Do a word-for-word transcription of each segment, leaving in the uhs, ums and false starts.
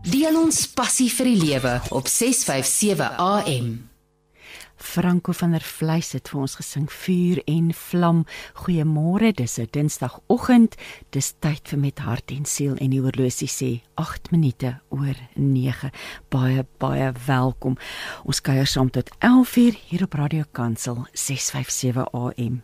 Deel ons passie vir die lewe op ses vyf sewe A M. Franco van der Vleis het vir ons gesing Vuur en Vlam. Goeiemôre, dis 'n Dinsdagoggend. Dis tyd vir Met Hart en Siel en die horlosie sê agt minute oor nege. Baie baie welkom. Ons kuier saam tot elf uur hier op Radio Kansel ses vyf sewe A M.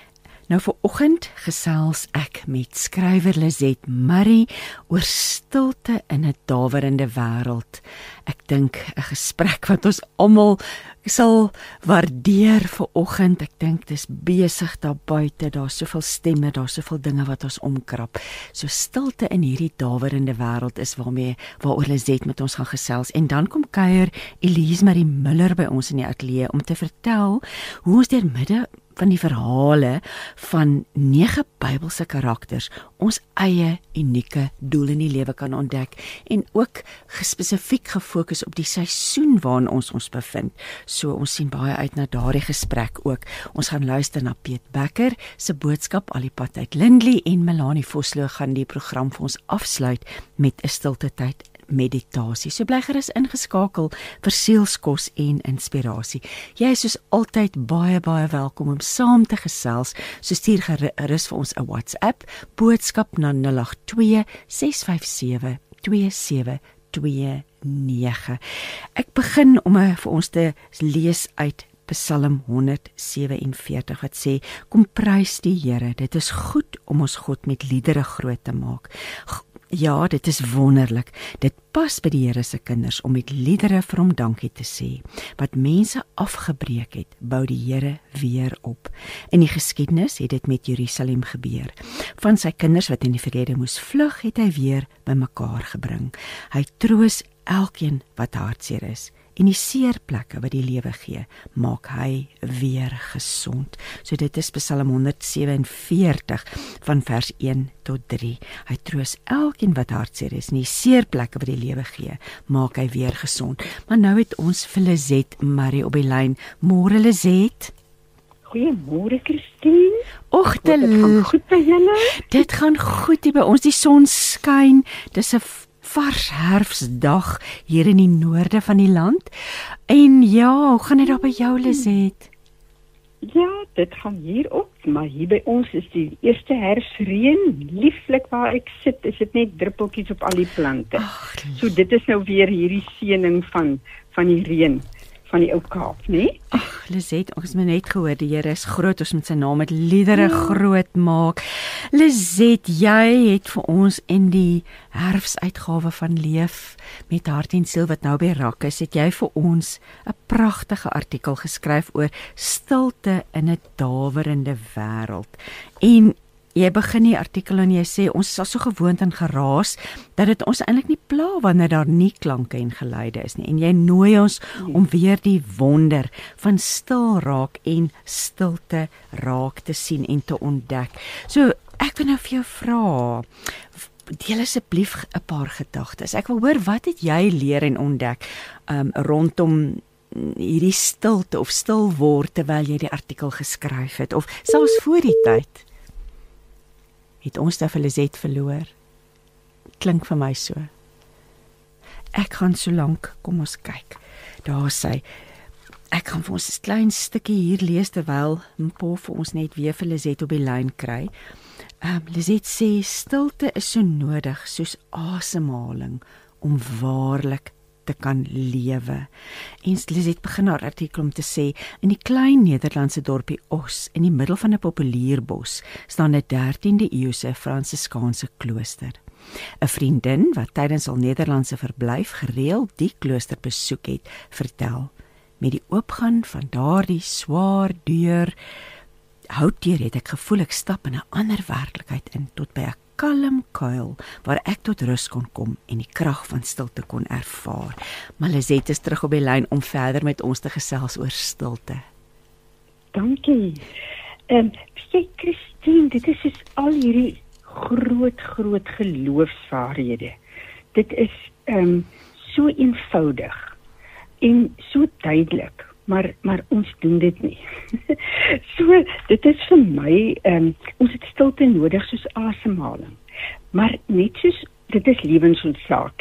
Nou vir oggend gesels ek met skrywer Lizet Murray oor stilte in 'n dawerende wêreld. Ek dink 'n gesprek wat ons almal sal waardeer vir oggend. Ek dink dis besig daar buite, daar's soveel stemme, daar's soveel dinge wat ons omkrap. So stilte in hierdie dawerende wêreld is waarmee waaroor Lizet met ons gaan gesels. En dan kom kuier Elise Marie Miller by ons in die ateljee om te vertel hoe ons deur midde van die verhale van nege Bybelse karakters ons eie unieke doel in die lewe kan ontdek en ook spesifiek gefokus op die seisoen waarin ons ons bevind. So ons sien baie uit na daardie gesprek ook. Ons gaan luister na Piet Becker se boodskap al die pad uit Lindley en Melanie Vosloo gaan die program vir ons afsluit met 'n stilte tyd meditasie. So bly gerus ingeskakel vir sielskos en inspirasie. Jy is soos altyd baie baie welkom om saam te gesels. So stuur gerus vir ons 'n WhatsApp boodskap na nul agt twee ses vyf sewe twee sewe twee nege. Ek begin om vir ons te lees uit Psalm honderd sewe en veertig wat sê: Kom prys die Here, dit is goed om ons God met liedere groot te maak. Ja, dit is wonderlik. Dit pas by die Here se kinders om met liedere vir hom dankie te sê. Wat mense afgebreek het, bou die Here weer op. In die geskiedenis het dit met Jerusalem gebeur. Van sy kinders wat in die verlede moes vlug, het hy weer bymekaar gebring. Hy troos elkeen wat hartseer is. En die seerplekke wat die lewe gee, maak hy weer gesond. So dit is Psalm honderd sewe en veertig van vers een tot drie. Hy troos elkeen wat hartseer is, en die seerplekke wat die lewe gee, maak hy weer gesond. Maar nou het ons vir Lizet Murray op die lyn. Môre Lizet. Goeiemôre Christine. Och, dit gaan goed by julle? Dit gaan goed hier by ons, die son skyn. Dis 'n vars herfsdag hier in die noorde van die land. En ja, hoe gaan dit daar by jou, Lizet? Ja, dit gaan hier op, maar hier by ons is die eerste herfsreën. Lieflik waar ek sit, is dit net druppeltjies op al die plante. Ach, so dit is nou weer hierdie seëning van van die reën van die ou Kaap, né? Ag, Lizet, ons het net gehoor die Here is groot, ons moet sy naam met liedere ja. groot maak. Lizet, jy het vir ons in die herfsuitgawe van Leef met Hart en Siel wat nou by rak is, het jy vir ons 'n pragtige artikel geskryf oor stilte in 'n dawerende wêreld. En jy begin die artikel en jy sê ons is al so gewoond aan geraas dat dit ons eintlik nie pla wanneer daar nie klanke en geluide is nie. En jy nooi ons om weer die wonder van stil raak en stilte raak te sien en te ontdek. So ek wil nou vir jou vra, deel asseblief 'n paar gedagtes. Ek wil hoor, wat het jy leer en ontdek um, rondom hierdie stilte of stil word terwyl jy die artikel geskryf het, of selfs voor die tyd? Het ons daar vir Lizet verloor? Klink vir my so. Ek gaan so lank, kom ons kyk. Daar sê, ek gaan vir ons 'n klein stukkie hier lees terwyl Mpo vir ons net weer vir Lizet op die lyn kry. Um, Lizet sê, stilte is so nodig soos asemhaling om waarlik te kan lewe. En Lizet begin haar artikel om te sê, in die klein Nederlandse dorpie Os, in die middel van 'n populierbos, staan 'n dertiende eeuse Fransiskaanse klooster. 'n Vriendin wat tydens haar Nederlandse verblyf gereeld die klooster besoek het, vertel, met die oopgaan van daardie swaar deur, houtdeur het ek gevoel ek stap in 'n ander werklikheid in, tot by 'n kalm kuil, waar ek tot rus kon kom en die krag van stilte kon ervaar. Maar Lizet is terug op die lyn om verder met ons te gesels oor stilte. Dankie. Ehm, um, sê Christine, dit is dus al hierdie groot, groot geloofswaarhede. Dit is ehm um, so eenvoudig en so duidelik, maar maar ons doen dit nie. So dit is vir my ehm um, ons het stilte nodig soos asemhaling. Maar net soos dit is lewensnoodsaaklik,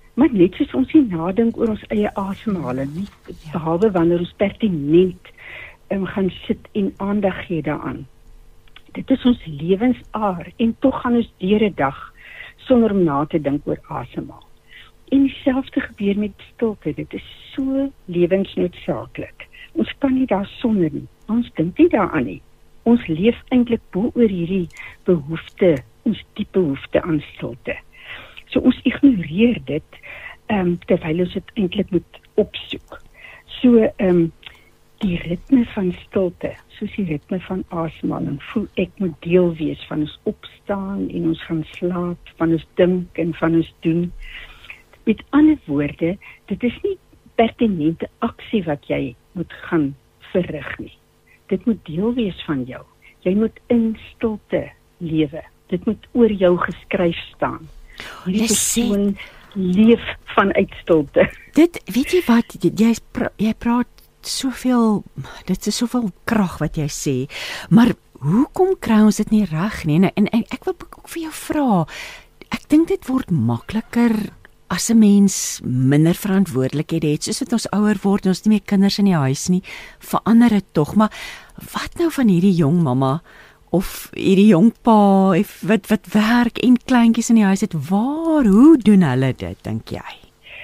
maar net soos ons nie nadink oor ons eie asemhaling nie, behalwe wanneer ons pertinent um, gaan sit en aandag gee daaraan. Dit is ons lewensaar en tog gaan ons deur 'n dag sonder om na te dink oor asemhaal. En dieselfde gebeur met stilte, dit is so lewensnoodsaaklik. Ons kan nie daar sonder nie, ons dink nie daaraan nie. Ons leef eintlik bo oor hierdie behoefte, ons diepe behoefte aan stilte. So ons ignoreer dit, um, terwyl ons dit eintlik moet opsoek. So, um, die ritme van stilte, soos die ritme van asemhaling, voel ek moet deel wees van ons opstaan en ons gaan slaap, van ons dink en van ons doen. Met ander woorde, dit is nie pertinente aksie wat jy moet gaan verrig nie. Dit moet deel wees van jou. Jy moet in stilte lewe. Dit moet oor jou geskryf staan. Hierdie persoon leef vanuit stilte. Dit, weet jy wat, jy, jy praat soveel, dit is soveel krag wat jy sê, maar hoekom kry ons dit nie reg nie? En, en, en ek wil ook vir jou vra, ek dink dit word makliker as 'n mens minder verantwoordelikhede het, soos wat ons ouer word, ons nie meer kinders in die huis nie, verander dit tog, maar wat nou van hierdie jong mamma, of hierdie jong pa, wat, wat werk en kleintjies in die huis het, waar, hoe doen hulle dit, dink jy?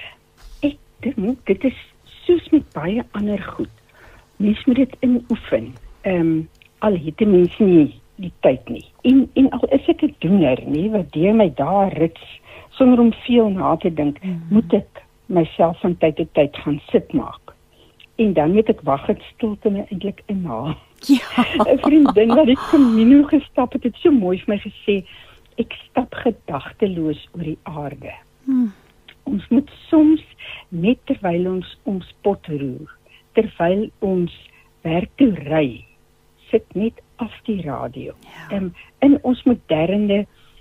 Ek dink, dit is soos met baie ander goed, mens moet dit inoefen, um, al het die mens nie die tyd nie, en, en al is ek 'n doener, nie, wat deur my daar rits, sonder om veel na te dink, mm-hmm. moet ek myself van tyd tot tyd gaan sit maak. En dan moet ek wag het stilte my eintlik inhaal. Ja. 'n Vriendin wat ek Camino gestap het, het so mooi vir my gesê, ek stap gedagteloos oor die aarde. Hmm. Ons moet soms, net terwyl ons ons pot roer, terwyl ons werk toe ry, sit net af die radio. Ja. Um, in ons moderne,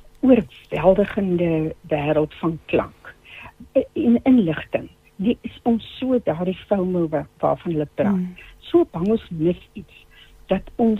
oorweldigende wêreld van klank en inligting, nie is ons so daardie FOMO waar, waarvan hulle praat, mm. so bang ons mis iets, dat ons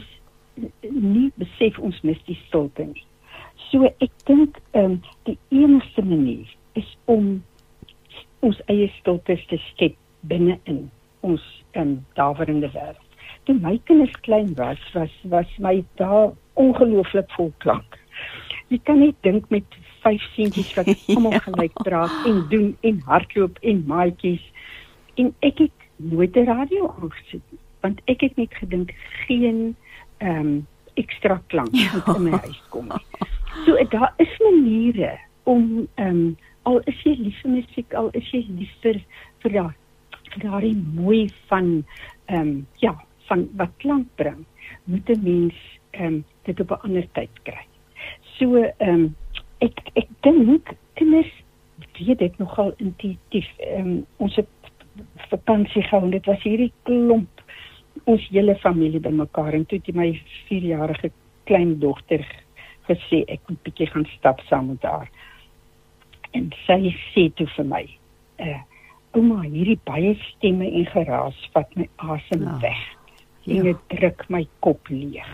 nie besef ons mis die stilte nie. So ek dink, um, die enigste manier is om ons eie stilte te skep binne in ons um, daverende wêreld. Toe my kinders klein was, was, was my daar ongelooflik vol klank. Jy kan net dink met vyf seentjies wat almal gelyk praat en doen en hardloop en maatjies. En ek het nooit 'n radio aangesit nie, want ek het net gedink geen um, ekstra klank moet in my huis kom nie. So daar is maniere om, um, al is jy lief vir musiek, al is jy lief vir, vir daar, vir daardie mooi van, um, ja, van wat klank bring, moet 'n mens um, dit op 'n ander tyd kry. So, um, ek, ek dink, kinders weet dit nogal intuïtief. Um, ons het vakansie gehou en dit was hierdie klomp, ons hele familie by mekaar, en toe het my vierjarige kleindogter gesê, ek moet bietjie gaan stap saam met haar. En sy sê toe vir my, uh, ouma, hierdie baie stemme en geraas vat my asem ja. weg, en dit druk my kop leeg.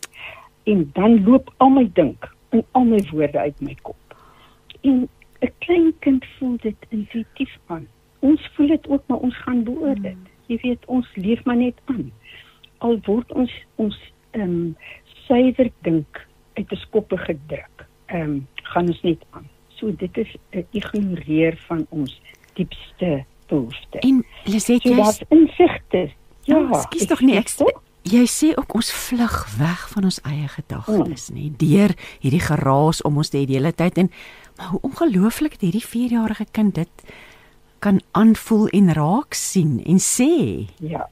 En dan loop al my dink, en al my woorde uit my kop. En 'n klein kind voel dit intuïtief aan. Ons voel dit ook, maar ons gaan beoor dit. Jy weet, ons leef maar net aan. Al word ons ons um, suiwer dink uit 'n skoppe gedruk, um, gaan ons net aan. So dit is 'n ignoreer van ons diepste behoefte. En Lisette, so daar's insigte. Ja, ja skies tog nie ek sê. Jy sê ook ons vlug weg van ons eie gedagtes, mm. nê, deur hierdie geraas om ons die hele tyd, en maar hoe ongelooflik het hierdie vierjarige kind dit kan aanvoel en raak sien en sê. Ja.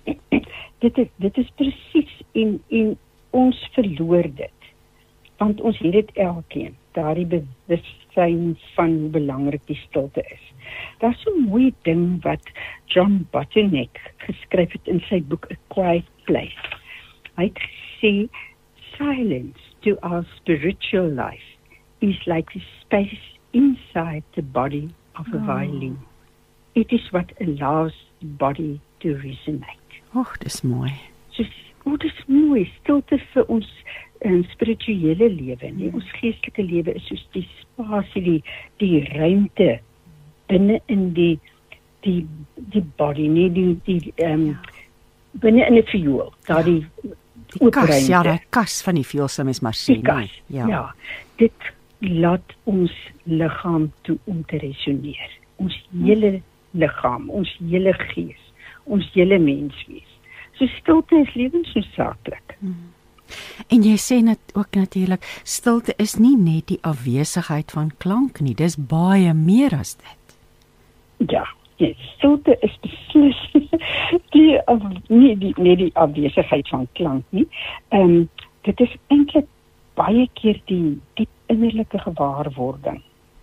dit is dit is presies en en ons verloor dit. Want ons het dit elkeen, daardie bewustheid van hoe belangrik die stilte is. Daar's so 'n mooi ding wat John Botnick geskryf het in sy boek A Quiet Place. Hy het gesê, silence to our spiritual life is like the space inside the body of a oh. violin. It is what allows the body to resonate. Och, dis mooi. So, oh, dis mooi. Stilte vir ons um, spirituele lewe, nie? Ons geestelike lewe is soos die spasie, die, die ruimte binne in die die die body, nie die die ehm um, ja. binne in 'n viool, daar die Die kas, ja, die kas van die viool sal mens maar sien. Kas, ja. ja. Dit laat ons liggaam toe om te resoneer. Ons hele liggaam, ons hele gees, ons hele menswees. So stilte is lewensnoodsaaklik. Hmm. En jy sê net ook natuurlik, stilte is nie net die afwesigheid van klank nie, dis baie meer as dit. Ja, yes, stilte is beslis die, nie die, nie die afwesigheid van klank nie. Um, dit is eintlik baie keer die diep innerlike gewaarwording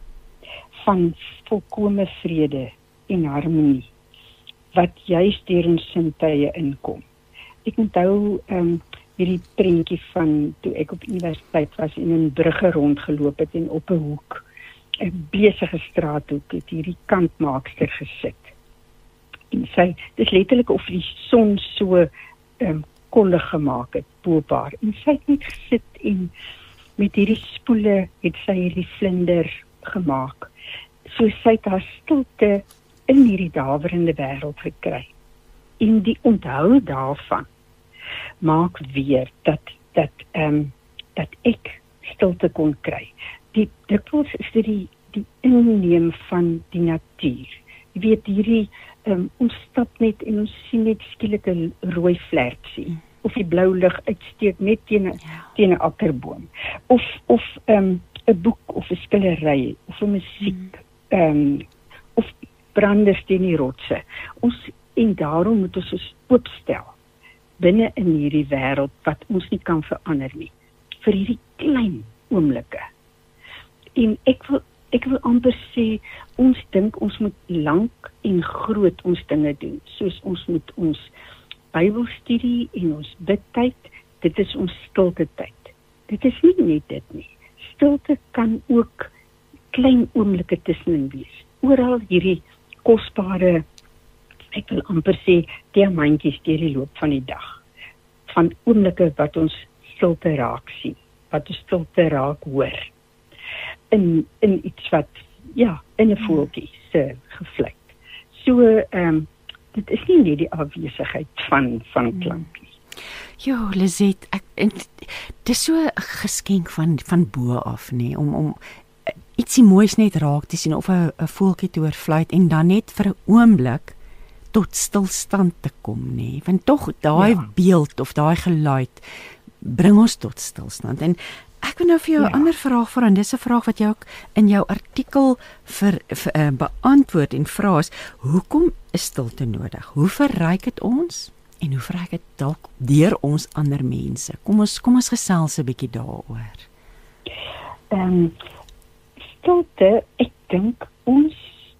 van volkome vrede en harmonie, wat juist deur ons sintuie inkom. Ek onthou um, hierdie prentjie van toe ek op universiteit was en in Brugge rondgeloop het en op 'n hoek, 'n besige straathoek, het hierdie kantmaakster gesit. En sy, dit letterlik of die son so um, kolle gemaak het, boop. En sy het net gesit en met hierdie spoele het sy hierdie vlinder gemaak. So sy het haar stilte in hierdie dawerende wêreld gekry. En die onthou daarvan maak weer dat dat ehm um, dat ek stilte kon kry. Die dikwels is dit die die inneem van die natuur. Jy weet hierdie ehm um, ons stap net en ons sien net skielik 'n rooi vlerksie of die blou lig uitsteek net teen 'n ja. teen 'n akkerboom of of ehm um, 'n boek of 'n skillery of 'n musiek ehm um, of branders teen die rotse. Ons en daarom moet ons ons oopstel binne in hierdie wêreld wat ons nie kan verander nie, vir hierdie klein oomblikke. En ek wil ek wil amper sê, ons dink ons moet lank en groot ons dinge doen, soos ons moet ons Bybelstudie en ons bidtyd, dit is ons stilte tyd. Dit is nie net dit nie. Stilte kan ook klein oomblikke tussenin wees. Oral hierdie kosbare, ek wil amper sê, diamantjies deur die loop van die dag. Van oomblikke wat ons stilte raak sien, wat ons stilte raak hoor. In, in iets wat, ja, in 'n voeltjie se gefluit. So, ehm, um, dit is nie net die afwesigheid van, van klank nie. Ja, Lisette, ek, en, dit is so 'n geskenk van, van bo af, nie, om, om ietsie moois net raak te sien, of 'n voeltjie te hoor fluit, en dan net vir 'n oomblik tot stilstand te kom, nie, want tog daai ja. beeld, of daai geluid, bring ons tot stilstand. En ek wil nou vir jou 'n ja. ander vraag vra, en dis 'n vraag wat jy ook in jou artikel vir, vir uh, beantwoord en vra is, hoekom is stilte nodig? Hoe verryk dit ons? En hoe verryk dit dalk deur ons ander mense? Kom ons kom ons gesels 'n bietjie daaroor. Ehm um, stilte, ek dink ons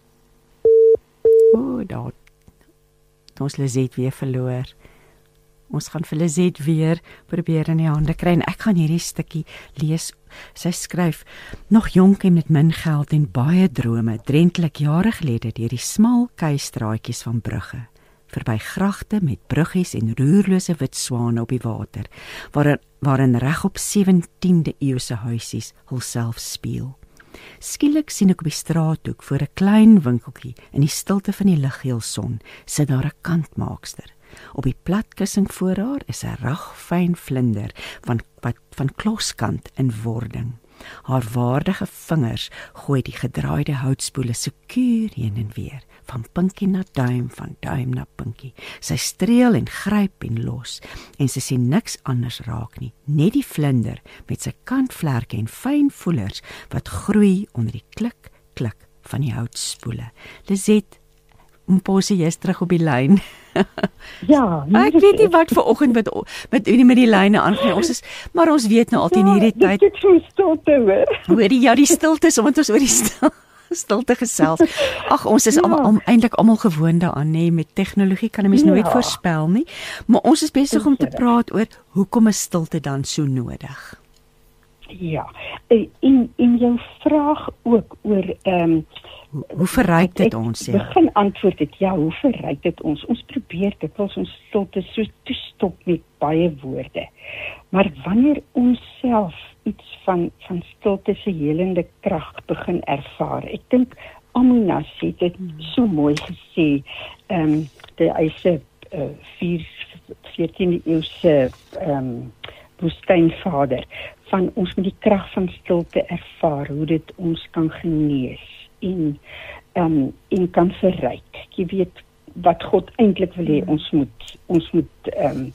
O, oh, daar ons Lisette weer verloor. Ons gaan vir Lisette weer probeer in die hande kry, en ek gaan hierdie stukkie lees. Sy skryf, nog jonk en met min geld en baie drome, drentlik jare gelede deur die smal keistraatjies van Brugge, verby gragte met bruggies en roerlose wit swane op die water, waarin, waarin reg op sewentiende eeuse huisies hulself speel. Skielik sien ek op die straathoek voor 'n klein winkeltjie in die stilte van die liggeel son sit daar 'n kantmaakster. Op die platkussing voor haar is 'n ragfyn vlinder van wat van kloskant in wording. Haar waardige vingers gooi die gedraaide houtspoele sekuur heen en weer, van pinkie na duim, van duim na pinkie. Sy streel en gryp en los, en sy sien niks anders raak nie, net die vlinder met sy kantvlerke en fyn voelers wat groei onder die klik, klik van die houtspoele. Lisette, Mposi, jy is terug op die lyn. Ja, ek weet nie wat vir oggend met met u met die lyne aangaan. Ons is, maar ons weet nou altyd in hierdie tyd. Dit is so stilte hoor. Hoorie, ja, die stilte is omdat ons oor die stil, stilte gesels. Ag, ons is ja. almal om, eintlik almal gewoond daaraan, nê, met tegnologie kan 'n mens ja. nooit voorspel nie. Maar ons is besig om te praat oor hoekom is stilte dan so nodig? Ja. En in jou vraag ook oor ehm um, Hoe, hoe verryk dit ons? Ja? Begin antwoord het, ja, hoe verryk dit ons? Ons probeer dit, ons stilte so toestop met baie woorde. Maar wanneer ons self iets van, van stilte se helende krag begin ervaar, ek dink Amonas het dit so mooi gesê, ehm um, hy is 'n uh, veertiende eeuse ehm um, woestynvader, van ons met die krag van stilte ervaar, hoe dit ons kan genees en, um, en kan verryk. Jy weet wat God eintlik wil hê, ons moet, ons moet um,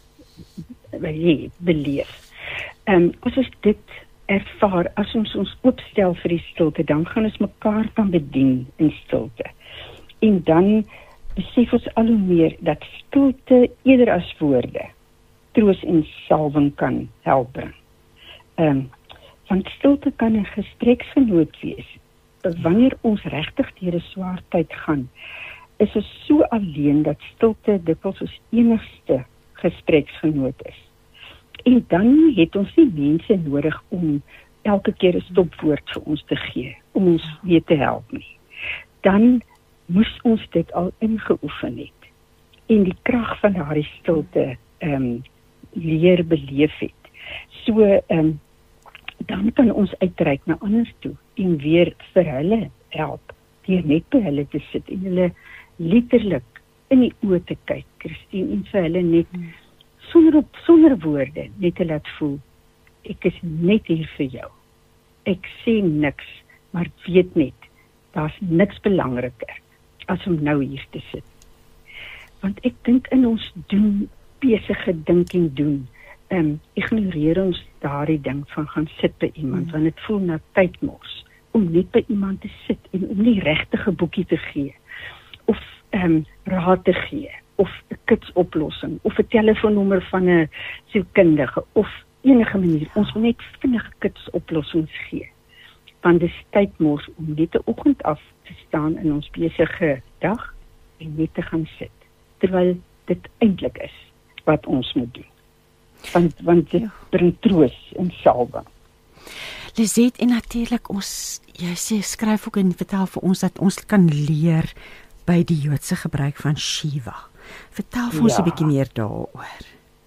hee, beleef. Um, as ons dit ervaar, as ons ons opstel vir die stilte, dan gaan ons mekaar kan bedien in stilte. En dan besef ons al hoe meer dat stilte eerder as woorde troos en salwing kan help bring. Um, want stilte kan 'n gespreksgenoot wees. Wanneer ons regtig deur 'n swaar tyd gaan, is ons so alleen dat stilte dikwels ons enigste gespreksgenoot is. En dan het ons nie mense nodig om elke keer 'n stopwoord vir ons te gee, om ons weer te help nie. Dan moes ons dit al ingeoefen het en die krag van daardie stilte um, leer beleef het. So, um, dan kan ons uitreik na ander toe en weer vir hulle help, deur net by hulle te sit en hulle letterlik in die oë te kyk, Christine, en vir hulle net sonder, op, sonder woorde net te laat voel, ek is net hier vir jou. Ek sê niks, maar weet net, daar's niks belangriker as om nou hier te sit. Want ek dink in ons doen, besige dink en doen, um, ignoreer ons daardie ding van gaan sit by iemand, mm. want het voel na tydmors, om net by iemand te sit, en om die regtige boekie te gee, of um, raad te gee, of 'n kitsoplossing, of 'n telefoonnommer van 'n sielkundige, of enige manier, ons wil net vinnige kitsoplossings gee. Want dis tydmors om net 'n oggend af te staan in ons besige dag, en net te gaan sit, terwyl dit eintlik is wat ons moet doen. Want, want dit ja. bring troos en salwing. Lisette, en natuurlik ons, jy sê, skryf ook en vertel vir ons dat ons kan leer by die Joodse gebruik van Shiva. Vertel vir ons ja. 'n bietjie meer daaroor.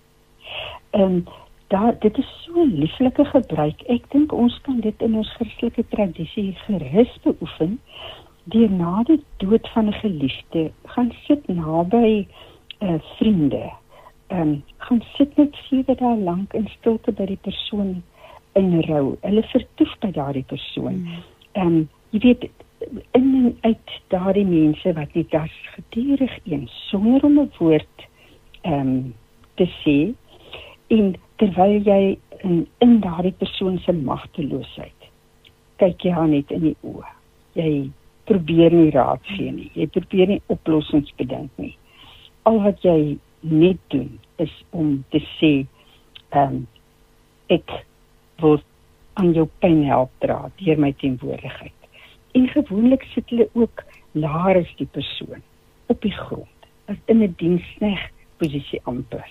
Um, daar, dit is so 'n lieflike gebruik. Ek dink ons kan dit in ons Christelike tradisie gerus beoefen, deur na die dood van 'n geliefde, gaan sit naby uh, vriende, um, gaan sit net sewe dae lank in stilte by die persoon in rou. Hulle vertoef by daardie persoon. Mm. Um, jy weet, in en uit daardie mense wat nie das gedurig een, sonder om 'n woord um, te sê, en terwyl jy in, in daardie persoon se magteloosheid, kyk jy haar net in die oë. Jy probeer nie raad gee nie, jy probeer nie oplossings bedink nie. Al wat jy net doen, is om te sê, um, ek wil aan jou pyn help dra, deur my teenwoordigheid. En gewoonlik sit hulle ook laer as die persoon, op die grond, as in 'n dienskneg posisie amper.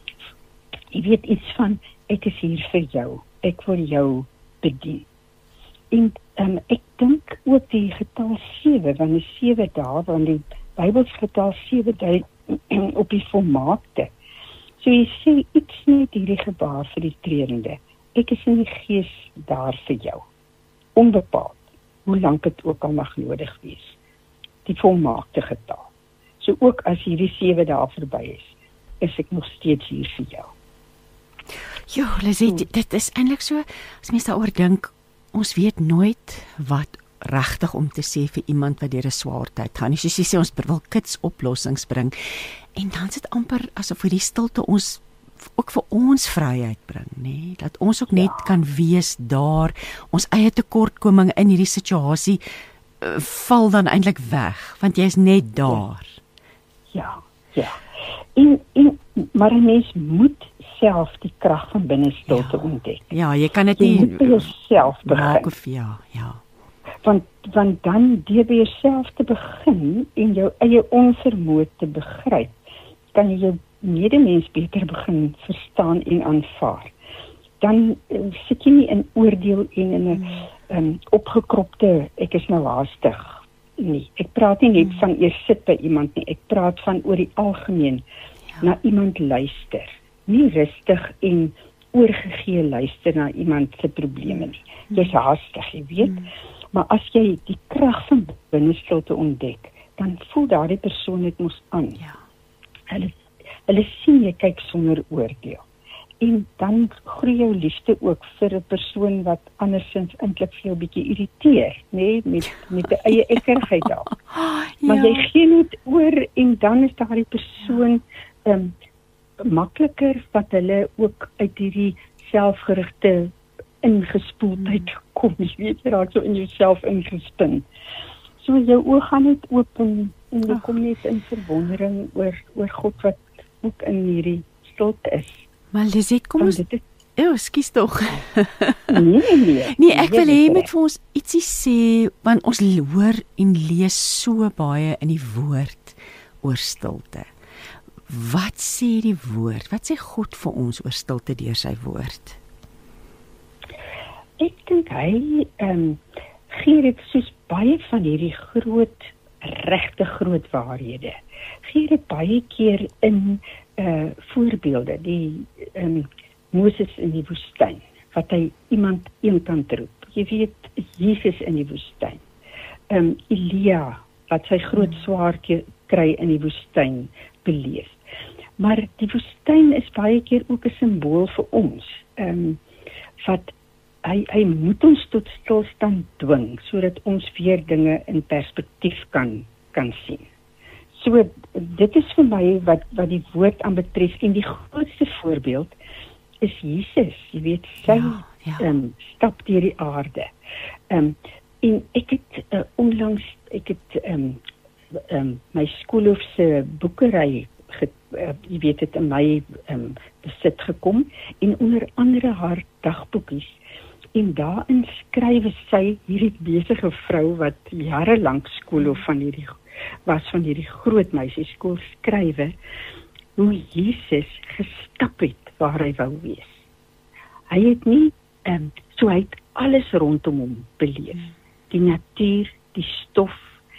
Jy weet iets van, ek is hier vir jou, ek wil jou bedien. En um, ek dink ook die getal sewe, want die sewe dae, want die Bybels getal sewe dui op die volmaakte. So jy sê iets net hierdie gebaar vir die treurende. Ek is in die gees daar vir jou. Onbepaald, hoe lank dit ook al mag nodig wees. Die volmaakte getal. So ook as hierdie sewe dae verby is, is ek nog steeds hier vir jou. Jo, Lisette, hmm. dit is eintlik so, as mens daaroor dink, ons weet nooit wat regtig om te sê vir iemand wat deur 'n swaar tyd gaan. Soos jy sê, ons wil kits oplossings bring, en dan sit amper asof vir die stilte ons ook vir ons vryheid bring, nê? Dat ons ook net ja. kan wees daar, ons eie tekortkominge in hierdie situasie uh, val dan eintlik weg, want jy is net daar. Ja, ja. En, en, maar 'n mens moet self die krag van binne stilte ja. ontdek. Ja, jy kan dit nie by jouself begin. Of, ja, ja. Want, want dan deur by jouself te begin en jou eie onvermoë te begryp, kan jy jou medemens beter begin verstaan en aanvaar. Dan uh, sit jy nie in oordeel en in 'n hmm. um, opgekropte, ek is nou haastig nie. Ek praat nie net hmm. van eers sit by iemand nie, ek praat van oor die algemeen ja. na iemand luister. Nie rustig en oorgegee luister na iemand se probleme nie. Jy's haastig, jy weet. Hmm. Maar as jy die krag van binnestilte ontdek, dan voel daardie persoon dit mos aan. Ja. Hulle, hulle sien jy kyk sonder oordeel. En dan groei jou liefde ook vir 'n persoon wat andersins eintlik vir jou 'n bietjie irriteer, nê, met met 'n eie ekkerigheid daar. Ja. Maar jy gee net oor en dan is daardie persoon ehm um, makliker wat hulle ook uit hierdie selfgerigte ingespoeldheid kom. Jy weet jy raak so in jouself ingespin. So jou oë gaan net oop en, en jy kom net in verwondering oor oor God wat ook in hierdie stilte is. Maar Liset, kom ons... Eeuw, skies toch. Nee, nee. Nee, ek wil hê met vir ons ietsie sê, want ons hoor en lees so baie in die woord oor stilte. Wat sê die woord? Wat sê God vir ons oor stilte deur sy woord? Ek dink hy um, gee dit soos baie van hierdie groot, regte groot waarhede. Gee dit baie keer in uh, voorbeelde, die um, Moses in die woestyn, wat hy iemand eenkant roep. Jy weet, Jesus in die woestyn. Um, Elia, wat sy groot swaard kry in die woestyn beleef. Maar die woestyn is baie keer ook 'n simbool vir ons. Um, wat hy, hy moet ons tot stilstand dwing, sodat ons weer dinge in perspektief kan, kan sien. So, dit is vir my wat, wat die woord aanbetref, en die grootste voorbeeld is Jesus. Jy weet, sy ja, ja. Um, stap deur die aarde. Um, en ek het uh, onlangs, ek het um, um, my skoolhof se boekery, ge, uh, jy weet het in my um, besit gekom, en onder andere haar dagboekies, en daarin skrywe sy, hierdie besige vrou, wat jarelang skoolhof van hierdie, was van hierdie groot meisieskool, skrywe, hoe Jesus gestap het waar hy wou wees. Hy het nie, um, so hy het alles rondom hom beleef. Die natuur, die stof,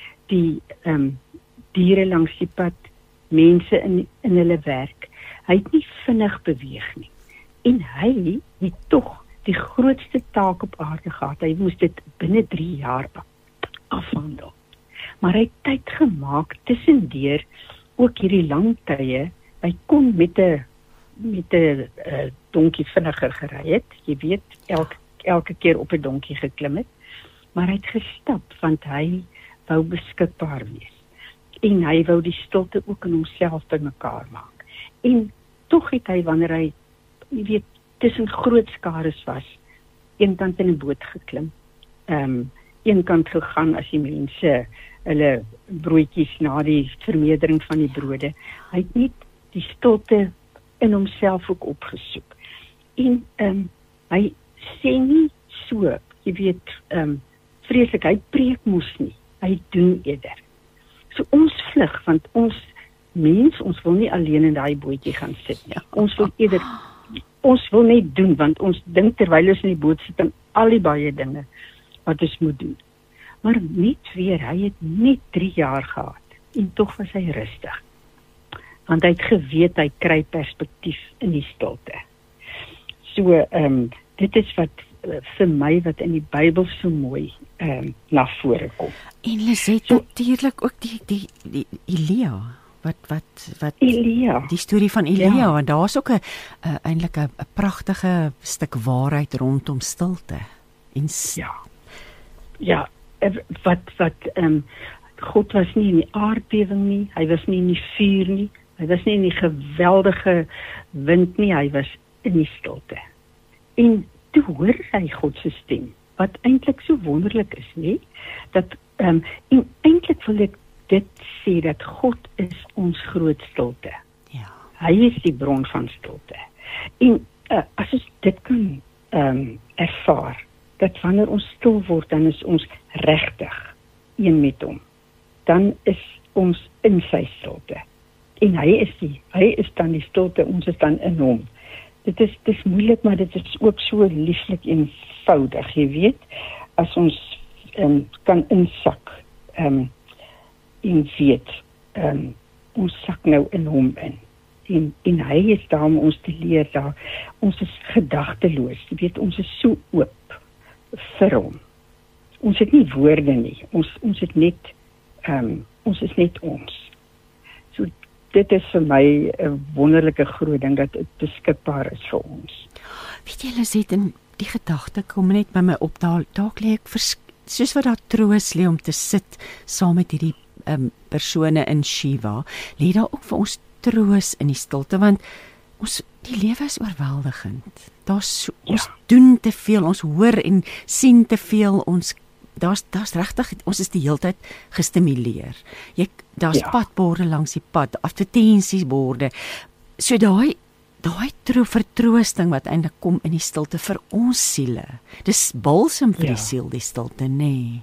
die um, diere langs die pad, mense in, in hulle werk. Hy het nie vinnig beweeg nie. En hy het tog die grootste taak op aarde gehad. Hy moes dit binne drie jaar afhandel. Maar hy het tyd gemaak tussendeur ook hierdie lang tye. Hy kon met 'n met 'n uh, donkie vinniger gery het. Jy weet, elke elke keer op 'n donkie geklim het. Maar hy het gestap want hy wou beskikbaar wees. En hy wou die stilte ook in homself bymekaar maak. En tog het hy, wanneer hy, jy weet, tussen groot skares was, eenkant in 'n boot geklim, um, eenkant gegaan as die mense hulle broodjies na die vermeerdering van die brode. Hy het nie die stilte in homself ook opgesoek. En um, hy sê nie so, jy weet, um, vreeslik, hy preek mos nie, hy doen eerder. So ons vlug, want ons mens, ons wil nie alleen in daai bootjie gaan sit nie. Ons wil eerder, ons wil net doen, want ons dink terwyl ons in die boot sit aan al die baie dinge wat ons moet doen. Maar net weer, hy het net drie jaar gehad, en tog was hy rustig. Want hy het geweet, hy kry perspektief in die stilte. So, um, dit is wat uh, vir my, wat in die Bybel so mooi um, na vore kom. En Liset, so, natuurlik ook die, die, die Elia, wat, wat, wat, Elia. die storie van Elia, Ja. want daar is ook 'n uh, eintlik 'n pragtige stuk waarheid rondom stilte. En Ja, ja, wat, wat, um, God was nie in die aardbewing nie, hy was nie in die vuur nie, hy was nie in die geweldige wind nie, hy was in die stilte. En toe hoor hy God se stem, wat eintlik so wonderlik is, nie? Dat, um, en eintlik wil ek dit sê, dat God is ons groot stilte. ja, Hy is die bron van stilte. En uh, as ons dit kan um, ervaar, dat wanneer ons stil word, dan is ons regtig een met hom. Dan is ons in sy stilte. En hy is die, hy is dan die stilte, ons is dan in hom. Dit is, dit is moeilik, maar dit is ook so lieflik eenvoudig, jy weet, as ons um, kan insak, um, en weet, um, ons sak nou in hom in. En, en hy is daar om ons te leer, daar, ons is gedagteloos, jy weet, ons is so oop vir hom. ons het nie woorde nie. Ons ons het net um, ons is net ons. So dit is vir my 'n wonderlike groot ding dat dit beskikbaar is vir ons. Weet jy, Lisette, in die gedagte kom net by my op, daar dalk lê ek vers, soos wat daar troos lê om te sit saam met hierdie um, persone in Shiva, lê daar ook vir ons troos in die stilte, want ons die lewe is oorweldigend. Daar's so, ja. Ons doen te veel, ons hoor en sien te veel, ons daar's daar's regtig, ons is die heeltyd gestimuleer. Jy daar's ja. padborde langs die pad, advertensieborde. So daai daai tro vertroosting wat eintlik kom in die stilte vir ons siele. Dis balsem vir ja. die siel, die stilte, nê. Nee.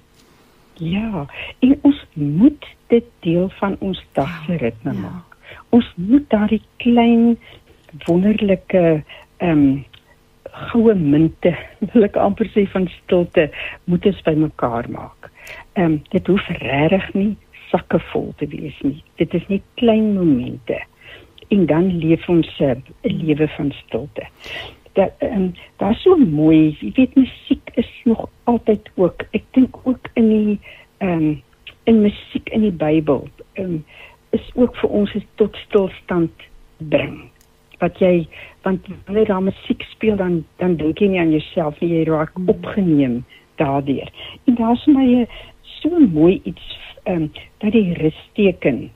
Ja, en ons moet dit deel van ons dagse ritme ja. maak. Ons moet daardie klein wonderlike ehm um, goue munte, wil ek amper sê, van stilte, moet ons bymekaar maak. Ehm um, dit hoef regtig nie sakke vol te wees nie. Dit is net klein momente. En dan leef ons 'n lewe van stilte. Dat um, daar is so mooi, jy weet, musiek is nog altyd ook. Ek dink ook in die um, in musiek in die Bybel um, is ook vir ons tot stilstand bring. Wat jy, want wanneer daar musiek speel, dan dan dink jy nie aan jouself nie, jy raak opgeneem daardeur. En daar is my so mooi iets um, dat die rusteken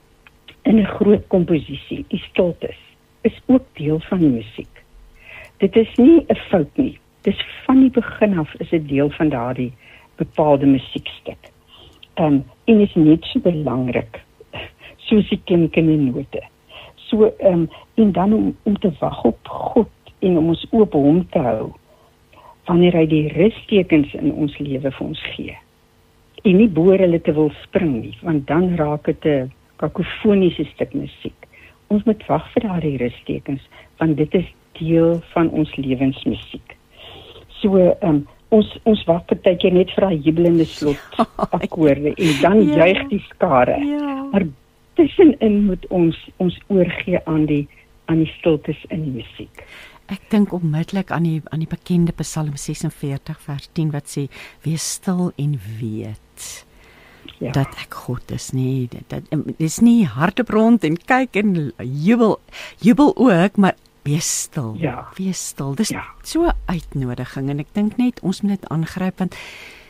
in 'n groot komposisie, die stiltes, is ook deel van die musiek. Dit is nie 'n fout nie. Dis van die begin af is 'n deel van daardie bepaalde musiekstuk. Um, en is net so belangrik, soos die klinkende note. So, um, en dan om, om te wag op God en om ons oop hom te hou, wanneer hy die rustekens in ons lewe vir ons gee. En nie boor hulle te wil spring nie, want dan raak dit 'n kakofoniese stuk musiek. Ons moet wag vir daardie rustekens, want dit is deel van ons lewensmusiek. So, um, ons ons wag partykeer net vir daai jubelende slot akkoorde en dan ja. juig die skare. Ja. Maar tussenin moet ons ons oorgee aan die aan die stiltes in die musiek. Ek dink onmiddellik aan die aan die bekende Psalm ses en veertig vers tien wat sê: "Wees stil en weet." Ja. Dat ek God is, nie, dit, dit is nie hardop rond en kyk en jubel, jubel ook, maar wees stil, ja. wees stil, dis ja. so 'n uitnodiging, en ek dink net, ons moet dit aangryp, want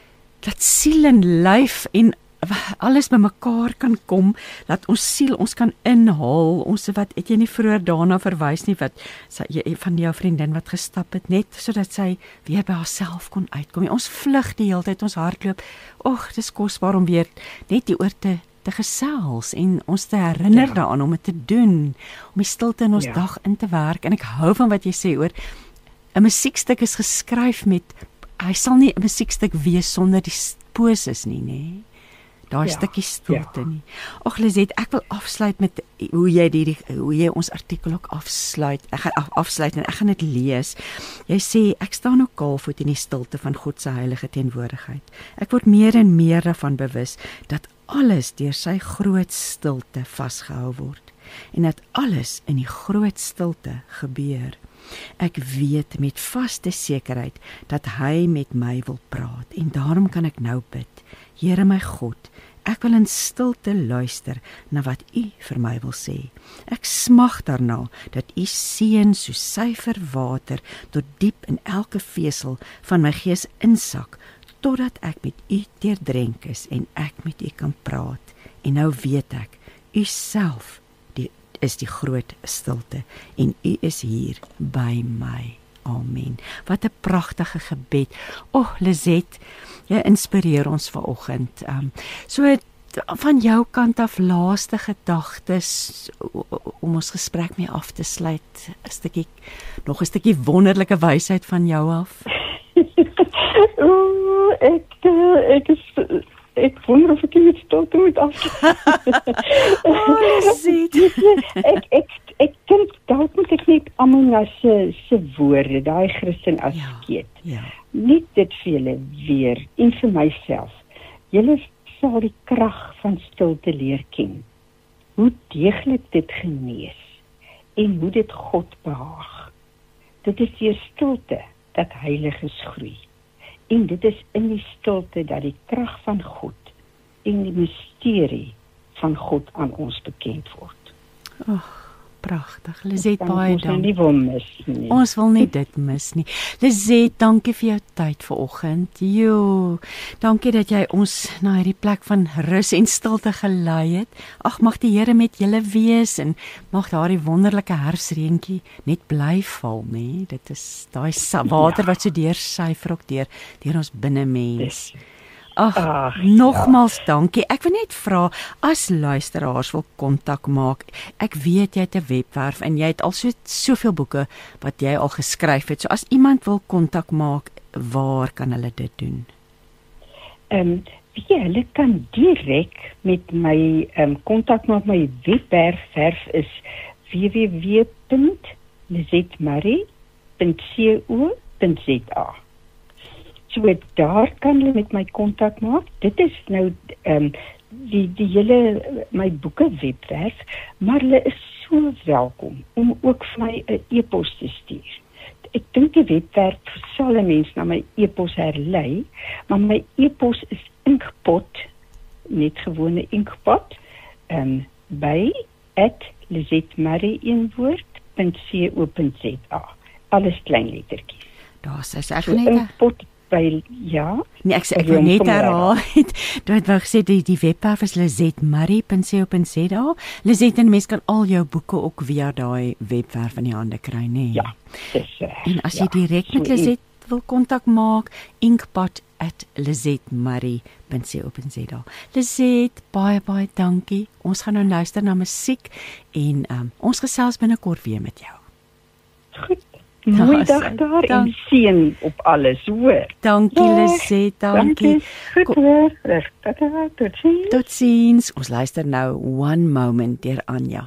dat siel en lyf en alles by mekaar kan kom, dat ons siel ons kan inhaal, ons wat, het jy nie vroeër daarna verwys nie, wat sy, van jou vriendin wat gestap het, net sodat sy weer by haarself kon uitkom, ons vlug die hele tyd, ons hardloop, och, dis kosbaar om weer net die oor te, te gesels, en ons te herinner ja. daaraan, om het te doen, om die stilte in ons ja. dag in te werk, en ek hou van wat jy sê, oor, 'n musiekstuk is geskryf met, hy sal nie 'n musiekstuk wees sonder die poses nie, nee. Daar is ja, stukkie stilte ja. nie. Ag Lisette, ek wil afsluit met hoe jy die hoe jy ons artikel ook afsluit. Ek gaan af, afsluit en ek gaan dit lees. Jy sê ek staan nou kaalvoet in die stilte van God se heilige teenwoordigheid. Ek word meer en meer daarvan bewus dat alles deur sy groot stilte vasgehou word en dat alles in die groot stilte gebeur. Ek weet met vaste sekerheid dat hy met my wil praat en daarom kan ek nou bid. Here my God, ek wil in stilte luister na wat U vir my wil sê. Ek smag daarna dat U seën so suiwer water tot diep in elke vesel van my gees insak, totdat ek met U deurdrenk is en ek met U kan praat. En nou weet ek, U self die, is die groot stilte en U is hier by my. Amen. Wat 'n pragtige gebed. O, oh, Lisette, jy inspireer ons vanoggend. Um, so van jou kant af laaste gedagtes om ons gesprek mee af te sluit. 'n stukkie nog 'n stukkie wonderlike wysheid van jou af. o, ek ek is ek wonder of ek dit stilte moet afsluit. oh, Lisette. ek ek ek dink dalk moet ek net almal na se se woorde, daai Christen askeet. Ja, ja. Net dit vir julle weer en vir myself. Julle sal die krag van stilte leer ken. Hoe deeglik dit genees en hoe dit God behaag. Dit is deur stilte dat heiliges groei En dit is in die stilte dat die krag van God en die misterie van God aan ons bekend word. Ag, pragtig. Lizet, baie Ons dankie. nie wil mis nie. Ons wil nie dit mis nie. Lizet, dankie vir jou tyd vanoggend. Jo, dankie dat jy ons na hierdie plek van rus en stilte gelei het. Ag, mag die Here met julle wees en mag daardie wonderlike herfsreentjie net bly val, nê? Dit is daai water wat so deursyfer ook deur deur ons binnemens. Ag, Ag, nogmaals ja. dankie. Ek wil net vra, as luisteraars wil kontak maak, ek weet jy het 'n webwerf en jy het al so soveel boeke wat jy al geskryf het. So as iemand wil kontak maak, waar kan hulle dit doen? Ehm um, ja, hulle kan direk met my ehm um, kontak maak. My webwerf is w w w punt lizetmarie punt co punt z a. So daar kan hulle met my kontak maak. Dit is nou ehm um, die die hele my boeke webwerf, maar hulle is so welkom om ook vir my 'n e-pos te stuur. Ek dink die webwerf sal 'n mens na my e-pos herlei, maar my e-pos is inkpot, net gewone inkpot, ehm um, by at lizetmarie een woord punt co punt z a. Alles klein lettertjies. Daar sê ek So net inkpot by ja. Nee, ek sê ek Ek wil wil net hom herhaal. Jy het wou gesê die die webwerf is lizetmarie punt co punt z a. Lizet, en mens kan al jou boeke ook via daai webwerf in die hande kry, nê? Nee. Ja, dis uh, En as jy ja, direk met so Lizet wil kontak maak, inkpot at lizetmarie punt co punt z a. Lizet, baie baie dankie. Ons gaan nou luister na musiek en um, ons gesels binnekort weer met jou. goed. Mooi Daar dag sê, daar dank- en seën op alles, hoor. Dankie Ja, Lizet, dankie. Goed Ko- hoor. Tata, tot ziens. Totsiens. Ons luister nou One Moment deur Anja.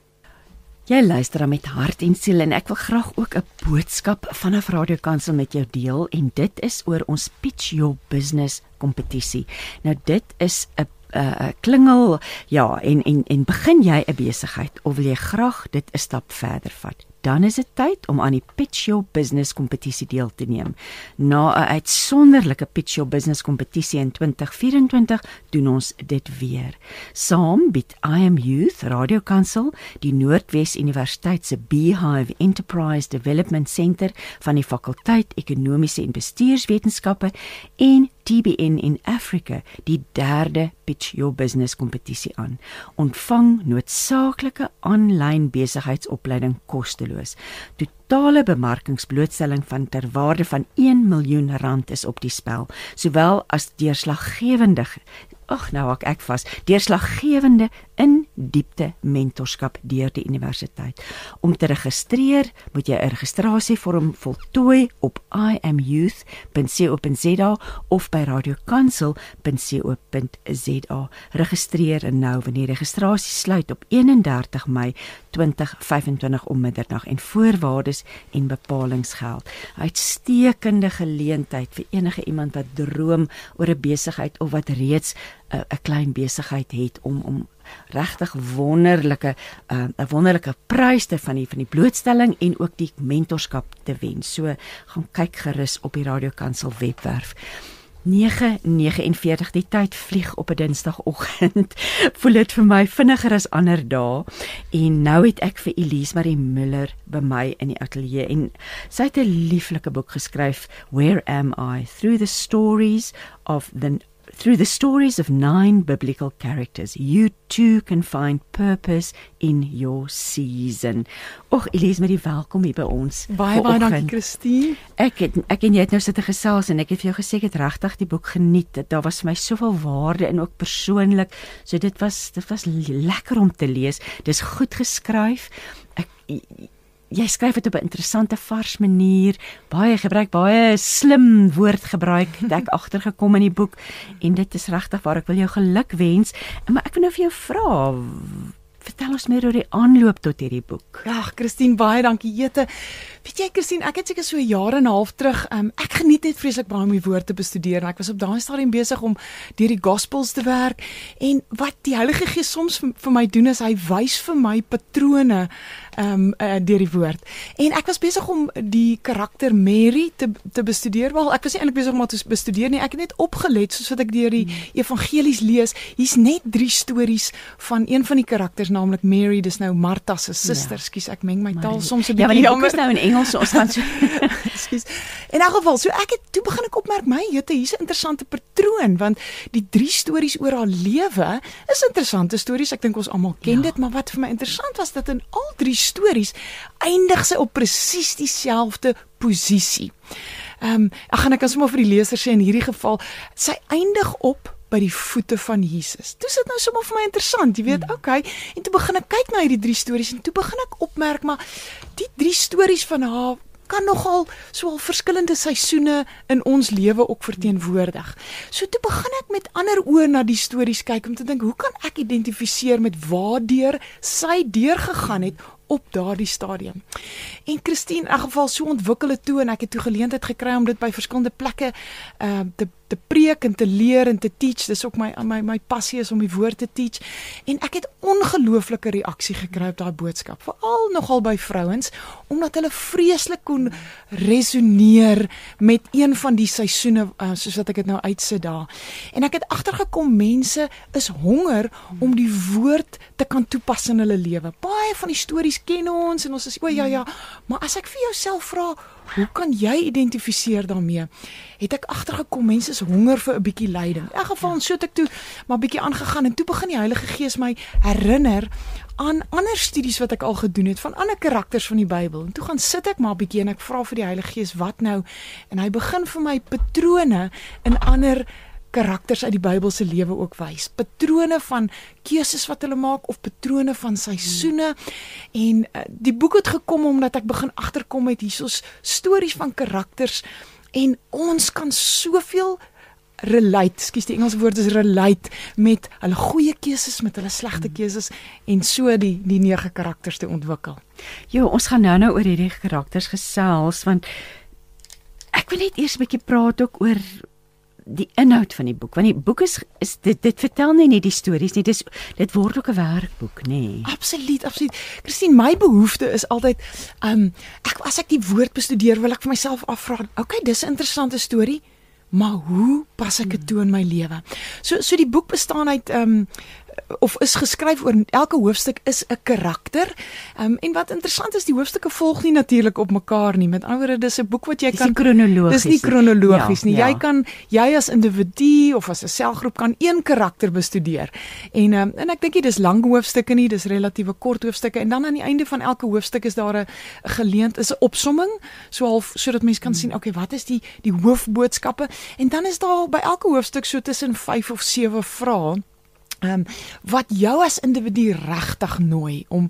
Jy luister dan met hart en siel en ek wil graag ook 'n boodskap vanaf Radio Kansel met jou deel en dit is oor ons Pitch Your Business kompetisie. Nou dit is 'n 'n klingel, ja, en en en begin jy 'n besigheid of wil jy graag dit 'n stap verder vat? Dan is dit tyd om aan die Pitch Your Business kompetisie deel te neem. Na 'n uitsonderlike Pitch Your Business kompetisie in twintig vyf en twintig doen ons dit weer. Saam bied I Am Youth, Radio Kansel, die Noordwes Universiteit se Beehive Enterprise Development Center van die fakulteit Ekonomiese en Bestuurswetenskappe en T B N in Afrika die derde Pitch Your Business kompetisie aan. Ontvang noodsaaklike aanlyn besigheidsopleiding kosteloos. Totale bemarkingsblootstelling van ter waarde van een miljoen rand is op die spel, sowel as deurslaggewende Ag nou hak ek vas. Deurslaggewende in diepte mentorskap deur die universiteit. Om te registreer, moet jy 'n registrasievorm voltooi op i am youth punt co punt z a of by radiokansel punt co punt z a. Registreer nou wanneer die registrasie sluit op eenendertig Mei twintig vyf en twintig om midderdag en voorwaardes en bepalings geld. Uitstekende geleentheid vir enige iemand wat droom oor 'n besigheid of wat reeds 'n uh, klein besigheid het om om regtig wonderlike 'n uh, wonderlike pryse van die van die blootstelling en ook die mentorskap te wen. So gaan kyk gerus op die Radio Kansel webwerf. nege negenenveertig, die tyd vlieg op 'n Dinsdagoggend. Voel dit vir my vinniger as ander dae. En nou het ek vir Elise Marie Müller by my in die ateljee en sy het 'n lieflike boek geskryf, Where Am I? Through the stories of the Through the stories of nine biblical characters, you too can find purpose in your season. Och, Elise, met die welkom hier by ons. Baie baie dankie Christine. Ek het ek en jy het nou sit gesels en ek het vir jou gesê ek het regtig die boek geniet. Daar was vir my soveel waarde en ook persoonlik. So dit was dit was lekker om te lees. Dis goed geskryf. Ek Jy skryf dit op 'n interessante vars manier, baie gebruik, baie slim woordgebruik het ek agtergekom in die boek en dit is regtig waar ek wil jou geluk wens. Maar ek wil nou vir jou vra, vertel ons meer oor die aanloop tot hierdie boek. Ag, Christine, baie dankie. Jete, weet jy, Christine, ek het seker so 'n jaar en 'n half terug, um, ek geniet net vreeslik baie om die woord te bestudeer. En ek was op daai stadium besig om deur die Gospels te werk. En wat die Heilige Gees soms vir, vir my doen is hy wys vir my patrone um, uh, deur die woord. En ek was besig om die karakter Mary te te bestudeer. Wel, ek was nie eintlik besig om te bestudeer nie. Ek het net opgelet soos wat ek deur die hmm. evangelies lees. Hier's net drie stories van een van die karakters, naamlik Mary, dis nou Martha se suster. Skus, ja. Ek meng my taal maar, soms 'n bietjie. Ja, want die boek jammer. is nou in Engels, so ons gaan so. Skus. In elk geval, so ek het toe begin ek opmerk, my jette, hier's 'n interessante patroon, want die drie stories oor haar lewe is interessante stories. Ek dink ons almal ken ja. dit, maar wat vir my interessant was, dat in al drie stories eindig sy op presies dieselfde posisie. Ehm, um, ek gaan ek kan sommer vir die leser sê in hierdie geval, sy eindig op by die voete van Jesus. Toe is dit nou sommer vir my interessant, jy weet, hmm. okay, en toe begin ek kyk na hierdie drie stories, en toe begin ek opmerk, maar die drie stories van haar kan nogal so al verskillende seisoene in ons lewe ook verteenwoordig. So toe begin ek met ander oë na die stories kyk, om te dink, hoe kan ek identifiseer met waardeur sy deurgegaan het op daardie stadium. En Christine, in elk geval so ontwikkel het toe, en ek het toe geleentheid gekry om dit by verskillende plekke uh, te, te preek en te leer en te teach. Dis ook my, my, my passie is om die woord te teach. En ek het ongelooflike reaksie gekry op daai boodskap, veral nogal by vrouens, omdat hulle vreeslik kon resoneer met een van die seisoene, uh, soos wat ek dit nou uitsit daar. En ek het agtergekom, mense is honger om die woord te kan toepas in hulle lewe. Baie van die stories ken ons, en ons is, o ja ja, maar as ek vir jouself vra, hoe kan jy identifiseer daarmee? Het ek agtergekom, mense is honger vir 'n bietjie leiding. In elk geval, so het ek toe maar bietjie aangegaan, en toe begin die Heilige Gees my herinner aan ander studies wat ek al gedoen het, van ander karakters van die Bybel. En toe gaan sit ek maar bietjie, en ek vra vir die Heilige Gees, wat nou? En hy begin vir my patrone in ander karakters uit die Bybelse lewe ook wys. Patrone van keuses wat hulle maak, of patrone van seisoene. En uh, die boek het gekom omdat ek begin agterkom met hiersoos stories van karakters, en ons kan soveel relate, skus die Engelse woord is relate, met hulle goeie keuses, met hulle slegte keuses, en so die, die nege karakters te ontwikkel. Jo, ons gaan nou nou oor hierdie karakters gesels, want ek wil net eers 'n bietjie praat ook oor die inhoud van die boek, want die boek is, is dit, dit vertel nie net die stories nie, dis, dit word ook 'n werkboek, nê? Nee. Absoluut, absoluut. Christine, my behoefte is altyd, um, ek, as ek die woord bestudeer, wil ek vir myself afvra, okay, dis 'n interessante storie, maar hoe pas ek dit toe in my lewe? So, so die boek bestaan uit, um, of is geskryf oor, elke hoofstuk is 'n karakter, um, en wat interessant is, die hoofstukke volg nie natuurlik op mekaar nie, met ander woorde, dis 'n boek wat jy dis kan, nie kronologies, dis nie kronologies nie, ja, jy ja. kan, jy as individu, of as 'n selgroep, kan een karakter bestudeer, en, um, en ek dink nie, dis lang hoofstukke nie, dis relatiewe kort hoofstukke, en dan aan die einde van elke hoofstuk is daar 'n geleent, is 'n opsomming, so half, sodat mense kan hmm. sien, okay, wat is die, die hoofboodskappe, en dan is daar by elke hoofstuk so tussen vyf of sewe vrae, Um, wat jou as individu regtig nooi om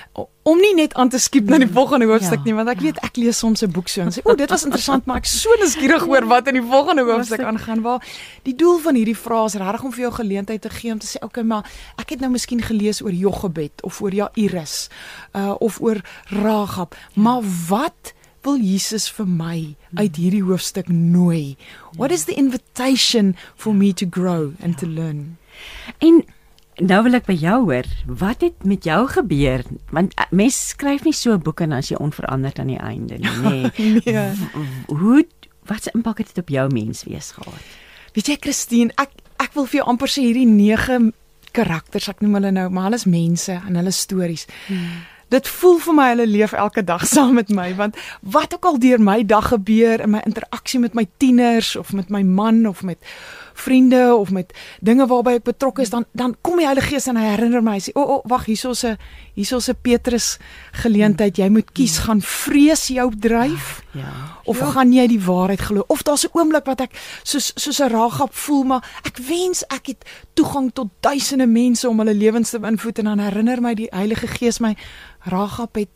om nie net aan te skiep na die volgende hoofstuk ja, nie, want ek ja. weet, ek lees soms 'n boek so en sê, o, dit was interessant, maar ek so nuuskierig oor wat in die volgende hoofstuk aangaan, waar die doel van hierdie vrae is regtig om vir jou geleentheid te gee om te sê, okay, maar ek het nou miskien gelees oor Jochebed, of oor Jairus, uh, of oor Rahab, ja. maar wat wil Jesus vir my uit hierdie hoofstuk nooi? What is the invitation for me to grow and to learn? En nou wil ek by jou hoor, wat het met jou gebeur? Want mens skryf nie so 'n boek en as jy onveranderd aan die einde nie, nee. nee. Hoe, wat se impak het dit op jou menswees gehad? Weet jy, Christine, ek ek wil vir jou amper sê hierdie nege karakters, ek noem hulle nou, maar hulle is mense en hulle stories. Hmm. Dit voel vir my, hulle leef elke dag saam met my, want wat ook al deur my dag gebeur, in my interaksie met my tieners, of met my man, of met vriende, of met dinge waarby ek betrokke is, dan, dan kom die Heilige Gees en hy herinner my, hy sê, o, oh, oh, wag, hierso's 'n hierso's 'n Petrus geleentheid, jy moet kies, gaan vrees jou dryf, ja, ja. of ja. gaan jy die waarheid glo, of daar's 'n oomblik wat ek, soos, soos 'n Rahab voel, maar ek wens ek het toegang tot duisende mense om hulle lewens te beïnvloed, en dan herinner my die Heilige Gees my, Rahab het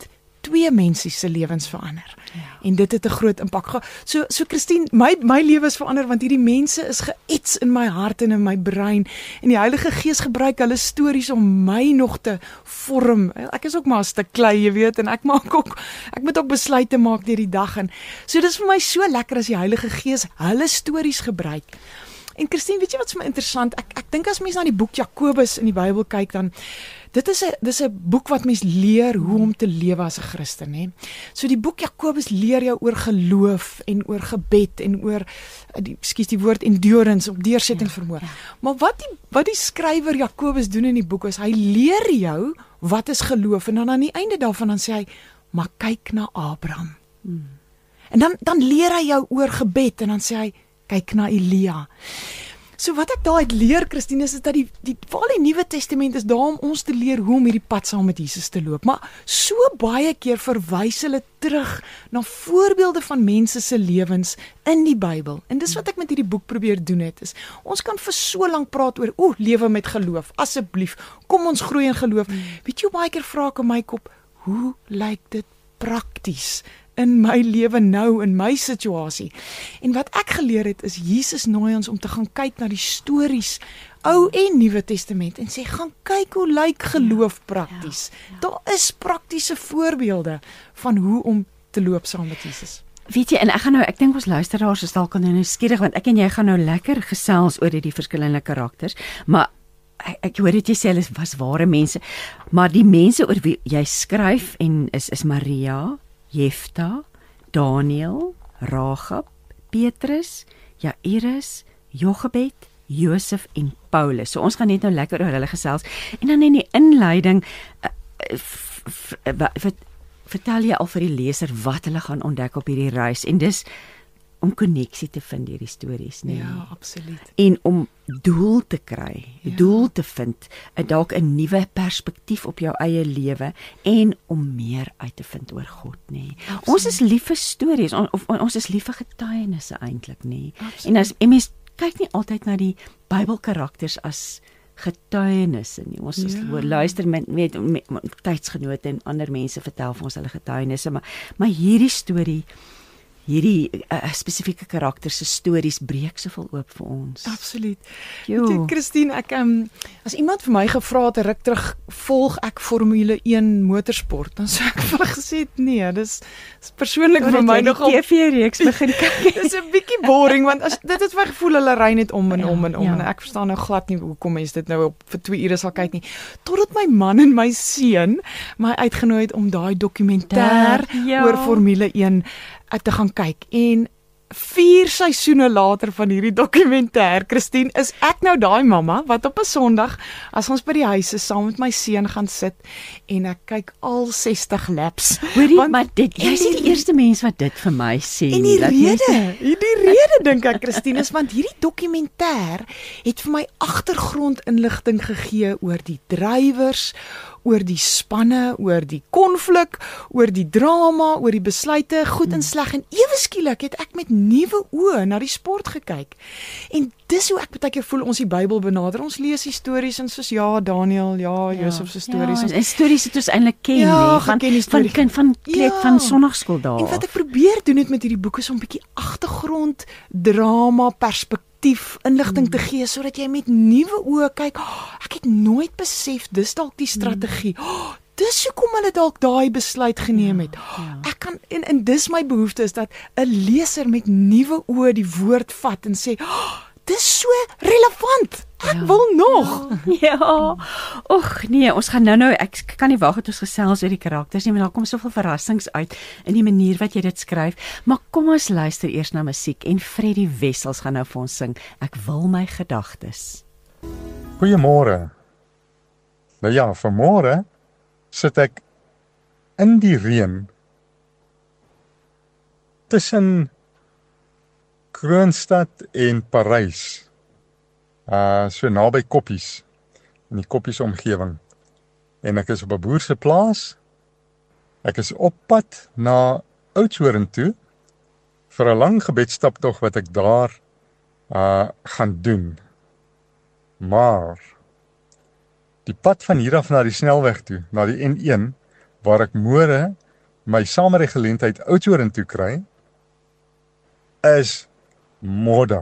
twee mense se lewens verander. Ja. En dit het 'n groot impak gehad. So so Christine, my my lewe is verander want hierdie mense is geets in my hart en in my brein en die Heilige Gees gebruik hulle stories om my nog te vorm. Ek is ook maar 'n stuk klei, jy weet, en ek maak ook ek moet ook besluite maak deur die dag en so dis vir my so lekker as die Heilige Gees hulle stories gebruik. En Christine, weet jy wat vir my interessant? Ek ek dink as mens na die boek Jakobus in die Bybel kyk dan dit is 'n dis 'n boek wat mens leer hoe om te lewe as 'n Christen, hè. So die boek Jakobus leer jou oor geloof en oor gebed en oor die ekskuus die woord endurance, op deursettingsvermoë. Ja, ja. Maar wat die wat die skrywer Jakobus doen in die boek is hy leer jou wat is geloof en dan aan die einde daarvan dan sê hy, maar kyk na Abraham. Hmm. En dan dan leer hy jou oor gebed en dan sê hy kyk na Elia. So wat ek daar uit leer, Christine, is dat die die val die Nuwe Testament is daar om ons te leer hoe om hierdie pad saam met Jesus te loop. Maar so baie keer verwys hulle terug na voorbeelde van mense se lewens in die Bybel. En dis wat ek met hierdie boek probeer doen het, is ons kan vir so lank praat oor o, lewe met geloof. Asseblief, kom ons groei in geloof. Hmm. Weet jy hoe baie keer vra ek in my kop, hoe lyk dit prakties in my lewe nou, in my situasie? En wat ek geleer het, is Jesus nooi ons om te gaan kyk na die stories, Ou en Nuwe Testament, en sê, gaan kyk hoe lyk geloof prakties. Ja, ja. Daar is praktiese voorbeelde van hoe om te loop saam met Jesus. Weet jy, en ek gaan nou, ek dink ons luisteraars is dalk nou nuuskierig, want ek en jy gaan nou lekker gesels oor die verskillende karakters, maar ek, ek hoor dit jy sê, hulle was ware mense, maar die mense oor wie jy skryf, en is, is Maria, Jefta, Daniel, Ragab, Petrus, Jairus, Jochebed, Josef en Paulus. So ons gaan net nou lekker oor hulle gesels. En dan in die inleiding uh, vertel jy al vir die leser wat hulle gaan ontdek op hierdie reis. En dis om koneksie te vind hierdie stories, nee. Ja, absoluut. En om doel te kry, ja. doel te vind, dalk 'n nuwe perspektief op jou eie lewe en om meer uit te vind oor God, nee. Absoluut. Ons is lief vir stories, on, of ons is lief vir getuienisse eintlik, nee. Absoluut. En as en mens kyk nie altyd na die Bybelkarakters as getuienisse nie. Ons ja. is luister met met, met, met tydsgenote en ander mense vertel vir ons hulle getuienisse, maar maar hierdie storie hierdie uh, spesifieke karakter se stories breek soveel oop vir ons. Absoluut. Weet jy, Christine, ek um, as iemand vir my gevra het ruk terug, volg ek Formule een motorsport, dan sou ek vir hulle gesê het nee, dis, dis persoonlik vir my nogal T V-reeks begin kyk. Dis 'n bietjie boring want as dit het my gevoel hulle ry net om en ja, om en om ja. en ek verstaan nou glad nie hoekom mense dit nou op vir twee ure sal kyk nie. Totdat my man en my seun my uitgenooi het om daai dokumentêr ja. oor Formule een te gaan kyk, en vier seisoene later van hierdie dokumentêr, Christine, is ek nou daai mamma, wat op 'n Sondag, as ons by die huis is, saam met my seun gaan sit, en ek kyk al sestig laps. Hoorie, want, maar dit, jy is die, die eerste mens wat dit vir my sê. En die rede, die rede dink ek, Christine, is want hierdie dokumentêr het vir my agtergrondinligting gegee oor die drywers, oor die spanne, oor die konflik, oor die drama, oor die besluite, goed en sleg, en ewe skielik het ek met nuwe oë na die sport gekyk. En dis hoe ek baie keer voel ons die Bybel benader. Ons lees die stories en soos ja, Daniel, ja, ja Josef se stories. Ja, en stories het ons eintlik ken, ja, nee, van die van kind van kleed ja. van sonnaarskool daar. En wat ek probeer doen het met hierdie boek is om 'n bietjie agtergrond, drama, perspektief, inligting mm. te gee sodat jy met nuwe oë kyk. Oh, ek het nooit besef dis dalk die strategie. Oh, dis hoekom hulle dalk daai besluit geneem het. Ja, ja. Ek kan en en dis my behoefte is dat 'n leser met nuwe oë die woord vat en sê, oh, dis so relevant. Ek ja. wil nog. Ja. Och nee, ons gaan nou nou ek kan nie wag dat ons gesels oor die karakters nie, want daar kom soveel verrassings uit in die manier wat jy dit skryf. Maar kom ons luister eers na musiek en Freddie Wessels gaan nou vir ons sing Ek wil my gedagtes. Goeiemôre. Nou ja, vanmôre sit ek in die reën tussen Kroonstad en Parys, uh, so naby Koppies, in die Koppies omgewing. En ek is op 'n boer se plaas. Ek is op pad na Oudtshoorn toe vir 'n lang gebedstaptog wat ek daar uh, gaan doen. Maar die pad van hier af na die snelweg toe, na die N een, waar ek môre my sameregeleentheid Oudtshoorn toe kry, is modder.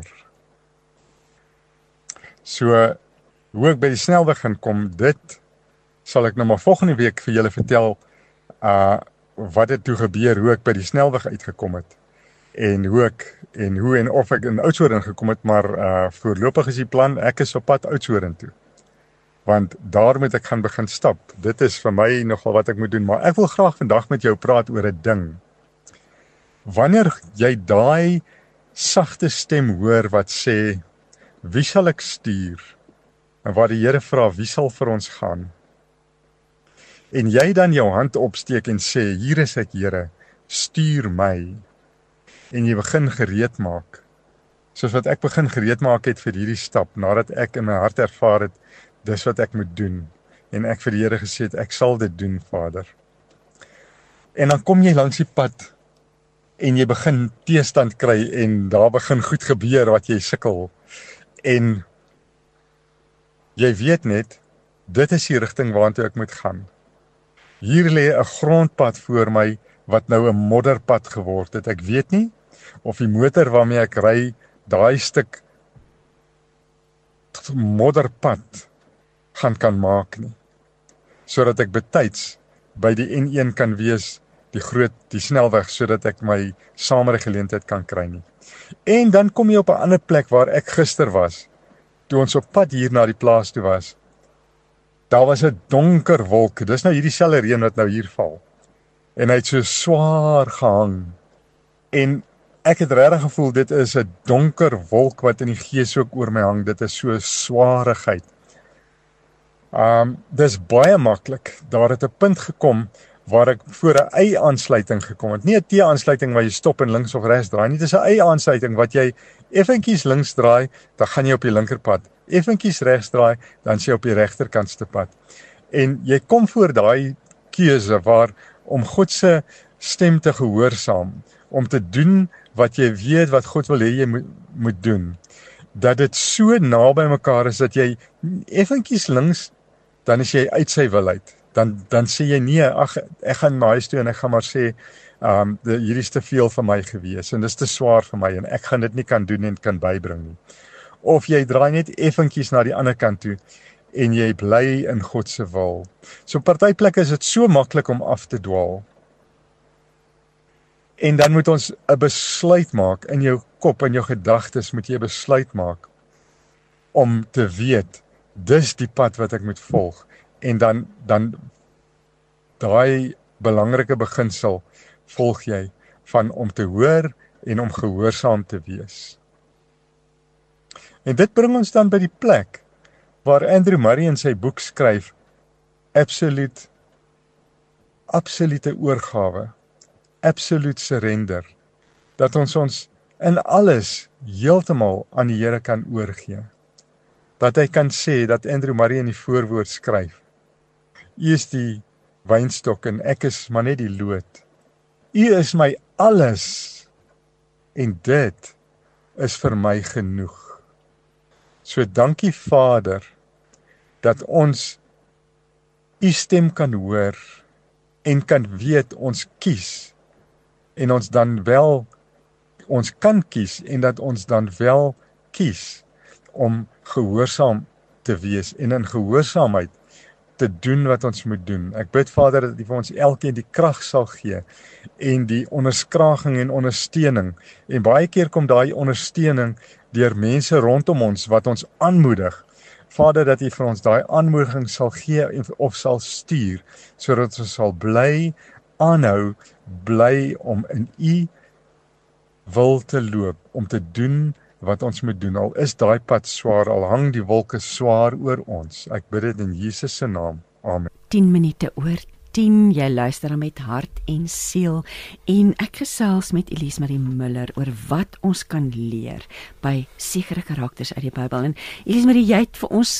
So, hoe ek by die snelweg gaan kom, dit sal ek nou maar volgende week vir julle vertel, uh, wat het toe gebeur, hoe ek by die snelweg uitgekom het, en hoe ek, en hoe en of ek in Oudtshoorn gekom het, maar uh, voorlopig is die plan, ek is op pad Oudtshoorn toe. Want daar moet ek gaan begin stap. Dit is vir my nogal wat ek moet doen, maar ek wil graag vandag met jou praat oor 'n ding. Wanneer jy daai sagte stem hoor wat sê, wie sal ek stuur? En waar die Here vra, wie sal vir ons gaan? En jy dan jou hand opsteek en sê, hier is ek Here, stuur my. En jy begin gereed maak. Soos wat ek begin gereed maak het vir hierdie stap, nadat ek in my hart ervaar het, dis wat ek moet doen. En ek vir die Here gesê het, ek sal dit doen, Vader. En dan kom jy langs die pad, en jy begin teestand kry, en daar begin goed gebeur wat jy sukkel. En jy weet net, dit is die rigting waartoe ek moet gaan. Hier lê 'n grondpad voor my, wat nou 'n modderpad geword het. Ek weet nie, of die motor waarmee ek ry, daai stuk modderpad gaan kan maak nie. Sodat ek betyds by die N een kan wees, die groot, die snelweg, sodat ek my sameregeleentheid kan kry nie. En dan kom jy op 'n ander plek waar ek gister was, toe ons op pad hier na die plaas toe was. Daar was 'n donker wolk, dis nou hierdie selfde reën wat nou hier val. En hy het so swaar gehang. En ek het regtig gevoel, dit is 'n donker wolk wat in die gees ook oor my hang, dit is so swaarigheid. Um, dis baie maklik, daar het 'n punt gekom, waar ek voor 'n Y-aansluiting gekom het. Nie 'n T-aansluiting waar jy stop en links of regs draai nie, dit is 'n Y-aansluiting wat jy effentjies links draai, dan gaan jy op die linkerpad. Effentjies regs draai, dan is jy op die regterkantste pad. En jy kom voor daai keuse waar om God se stem te gehoorsaam, om te doen wat jy weet wat God wil hê jy moet, moet doen. Dat dit so naby mekaar is dat jy effentjies links, dan is jy uit sy wil uit. Dan, dan sê jy nee, ag, ek gaan na huis toe en ek gaan maar sê, um, de, hierdie is te veel vir my gewees, en dit is te swaar vir my, en ek gaan dit nie kan doen en kan bybring nie. Of jy draai net effentjies na die ander kant toe, en jy bly in God se wil. So partyplekke is dit so maklik om af te dwaal. En dan moet ons 'n besluit maak, in jou kop en jou gedagtes moet jy 'n besluit maak, om te weet, dis die pad wat ek moet volg. En dan, dan daai belangrike beginsel volg jy, van om te hoor en om gehoorsaam te wees. En dit bring ons dan by die plek, waar Andrew Murray in sy boek skryf, absolute, absolute oorgawe, absolute surrender, dat ons ons in alles heeltemal aan die Here kan oorgee. Dat hy kan sê, dat Andrew Murray in die voorwoord skryf, U is die wynstok en ek is maar net die loot. U is my alles, en dit is vir my genoeg. So dankie Vader, dat ons U stem kan hoor, en kan weet ons kies, en ons dan wel, ons kan kies, en dat ons dan wel kies, om gehoorsaam te wees, en in gehoorsaamheid te doen wat ons moet doen. Ek bid Vader, dat U vir ons elkeen die krag sal gee, en die onderskraging en ondersteuning, en baie keer kom daai ondersteuning, deur mense rondom ons, wat ons aanmoedig, Vader, dat U vir ons daai aanmoediging sal gee, of sal stuur, sodat ons sal bly, aanhou, bly om in U wil te loop, om te doen wat ons moet doen, al is daai pad swaar, al hang die wolke swaar oor ons. Ek bid dit in Jesus se naam. Amen. tien minute oor tien, jy luister met hart en siel, en ek gesels met Elise Marie Muller oor wat ons kan leer by sekere karakters uit die Bybel. En Elise Marie, jy het vir ons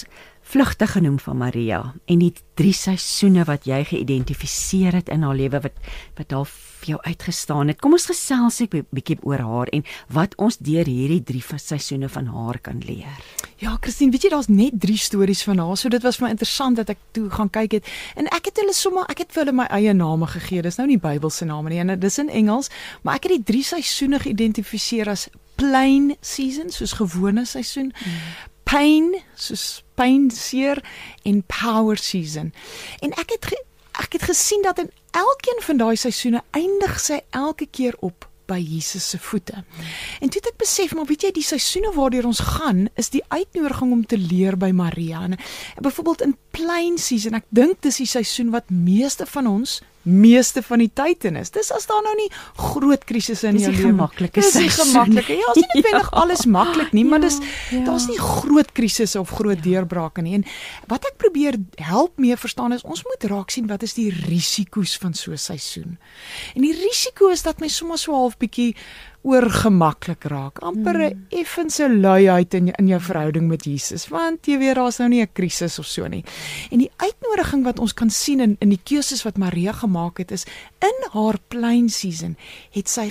vlugtig genoem van Maria en die drie seisoene wat jy geïdentifiseer het in haar lewe wat wat daar vir jou uitgestaan het. Kom ons gesels 'n bietjie oor haar en wat ons deur hierdie drie seisoene van haar kan leer. Ja, Christine, weet jy, daar's net drie stories van haar, so dit was vir my interessant dat ek toe gaan kyk het. En ek het hulle sommer, ek het vir hulle my eie name gegee. Dis nou nie Bybelse name nie, en dis in Engels, maar ek het die drie seisoene geïdentifiseer as plain season, soos gewone seisoen. Hmm. Pain, soos pyn, seer, en power season. En ek het ge, ek het gesien dat in elkeen van daai seisoene eindig sy elke keer op by Jesus se voete. En toe het ek besef, maar weet jy, die seisoene waardeur ons gaan, is die uitnodiging om te leer by Maria. En, en byvoorbeeld in plain season, ek dink dis die seisoen wat meeste van ons meeste van die tyd in is. Dis as daar nou nie groot krisisse in jou lewe. Dis die gemaklike seisoen. Dis die gemaklike. Ja, is nie noodwendig ja. alles maklik nie, maar dis ja. daar's nie groot krisisse of groot ja. deurbrake nie. En wat ek probeer help mee verstaan is, ons moet raak sien wat is die risiko's van so 'n seisoen. En die risiko is dat my sommer so half bietjie oorgemaklik raak, amper 'n mm. effense luiheid in, in jou verhouding met Jesus, want jy weet, daar's nou nie 'n krisis of so nie. En die uitnodiging wat ons kan sien in, in die keuses wat Maria gemaak het, is, in haar plain season, het sy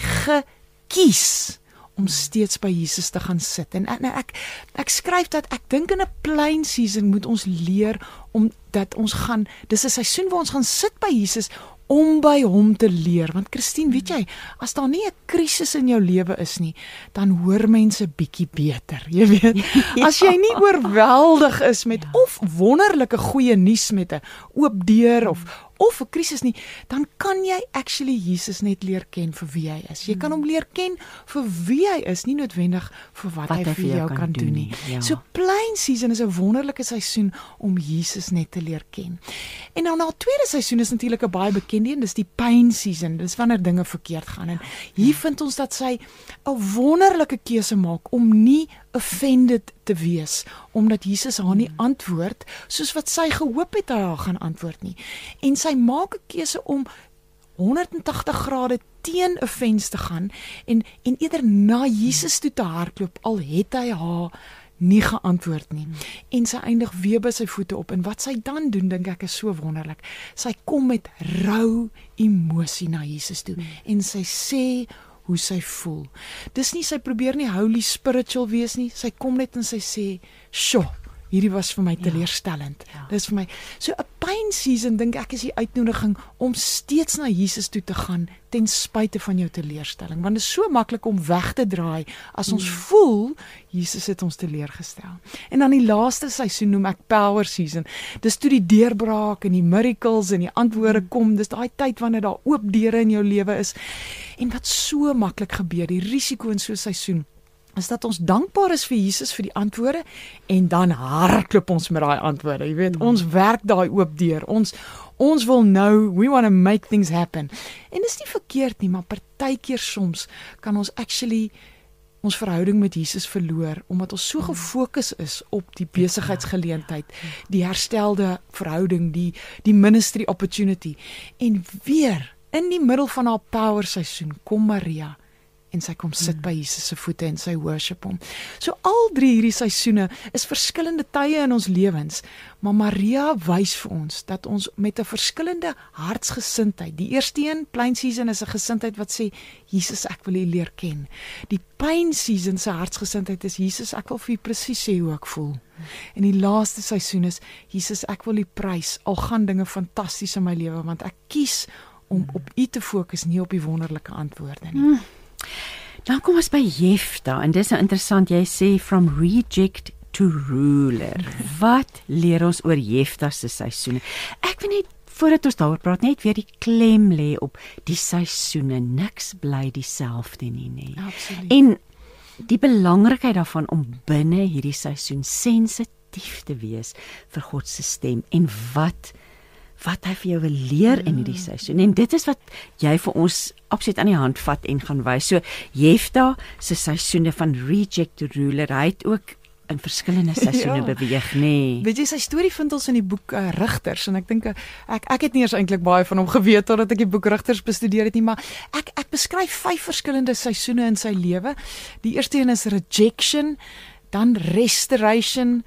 gekies om steeds by Jesus te gaan sit. En ek, ek, ek skryf dat ek dink in 'n plain season moet ons leer, om dat ons gaan, dis 'n seisoen waar ons gaan sit by Jesus, om by hom te leer, want Christine, weet jy, as daar nie 'n krisis in jou lewe is nie, dan hoor mense bietjie beter, jy weet, ja. As jy nie oorweldig is met, ja. of wonderlike goeie nuus met 'n oop deur, of of 'n krisis nie, dan kan jy actually Jesus net leer ken vir wie hy is. Jy kan hom leer ken vir wie hy is, nie noodwendig vir wat, wat hy vir jou, jou kan, kan doen nie. Ja. So plain season is 'n wonderlike seisoen om Jesus net te leer ken. En dan na tweede seisoen is natuurlik 'n baie bekende een, dis die pain season. Dis wanneer dinge verkeerd gaan. En hier vind ons dat sy 'n wonderlike keuse maak om nie offended te wees, omdat Jesus haar nie antwoord soos wat sy gehoop het hy haar gaan antwoord nie. En sy maak 'n keuse om honderdtagtig grade teen offense te gaan en en eerder na Jesus toe te hardloop, al het hy haar nie geantwoord nie. En sy eindig weer by sy voete op, en wat sy dan doen, dink ek is so wonderlik. Sy kom met rou emosie na Jesus toe, en sy sê hoe sy voel. Dis nie, sy probeer nie holy spiritual wees nie, sy kom net en sy sê, "Sjoe, hierdie was vir my teleurstellend." Ja, ja. Dis vir my, so 'n pain season, dink ek, is die uitnodiging om steeds na Jesus toe te gaan, ten spyte van jou teleurstelling, want dit is so maklik om weg te draai, as ons mm. voel, Jesus het ons teleurgestel. En dan die laaste seisoen noem ek power season, dis toe die deurbraak en die miracles en die antwoorde mm. kom, dis daai tyd wanneer daar oop deure in jou lewe is, en wat so maklik gebeur, die risiko in so 'n seisoen, is dat ons dankbaar is vir Jesus vir die antwoorde, en dan hardloop ons met daai antwoorde, jy weet, mm. ons werk daai oop deur, ons, ons wil nou, we want to make things happen, en dis nie verkeerd nie, maar partykeer soms, kan ons actually, ons verhouding met Jesus verloor, omdat ons so gefokus is op die besigheidsgeleentheid, die herstelde verhouding, die, die ministry opportunity, en weer, in die middel van haar power seisoen, kom Maria, en sy kom sit by Jesus se voete en sy worship hom. So al drie hierdie seisoene is verskillende tye in ons lewens, maar Maria wys vir ons dat ons met 'n verskillende hartsgesindheid, die eerste een, plain season, is 'n gesindheid wat sê, Jesus, ek wil U leer ken. Die pain season se hartsgesindheid is, Jesus, ek wil vir U presies sê hoe ek voel. En die laaste seisoen is, Jesus, ek wil U prys, al gaan dinge fantasties in my lewe, want ek kies om op U te fokus, nie op die wonderlike antwoorde nie. Hmm. Dan kom ons by Jefta, en dis nou interessant, jy sê from reject to ruler. Wat leer ons oor Jefta se seisoene? Ek wil net, voordat ons daaroor praat, net weer die klem lê op die seisoene, niks bly dieselfde nie, nie. Absoluut. En die belangrikheid daarvan om binne hierdie seisoen sensitief te wees vir God se stem, en wat wat hy vir jou wil leer in hierdie seisoen. En dit is wat jy vir ons absoluut aan die hand vat en gaan wys. So Jefta se seisoene van reject to ruler, hy het ook in verskillende seisoene ja. beweeg, nee. Weet jy, sy storie vind ons in die boek uh, Rigters, en ek dink, uh, ek, ek het nie eers eintlik baie van hom geweet, totdat ek die boek Rigters bestudeer het nie, maar ek, ek beskryf vyf verskillende seisoene in sy lewe. Die eerste een is rejection, dan restoration,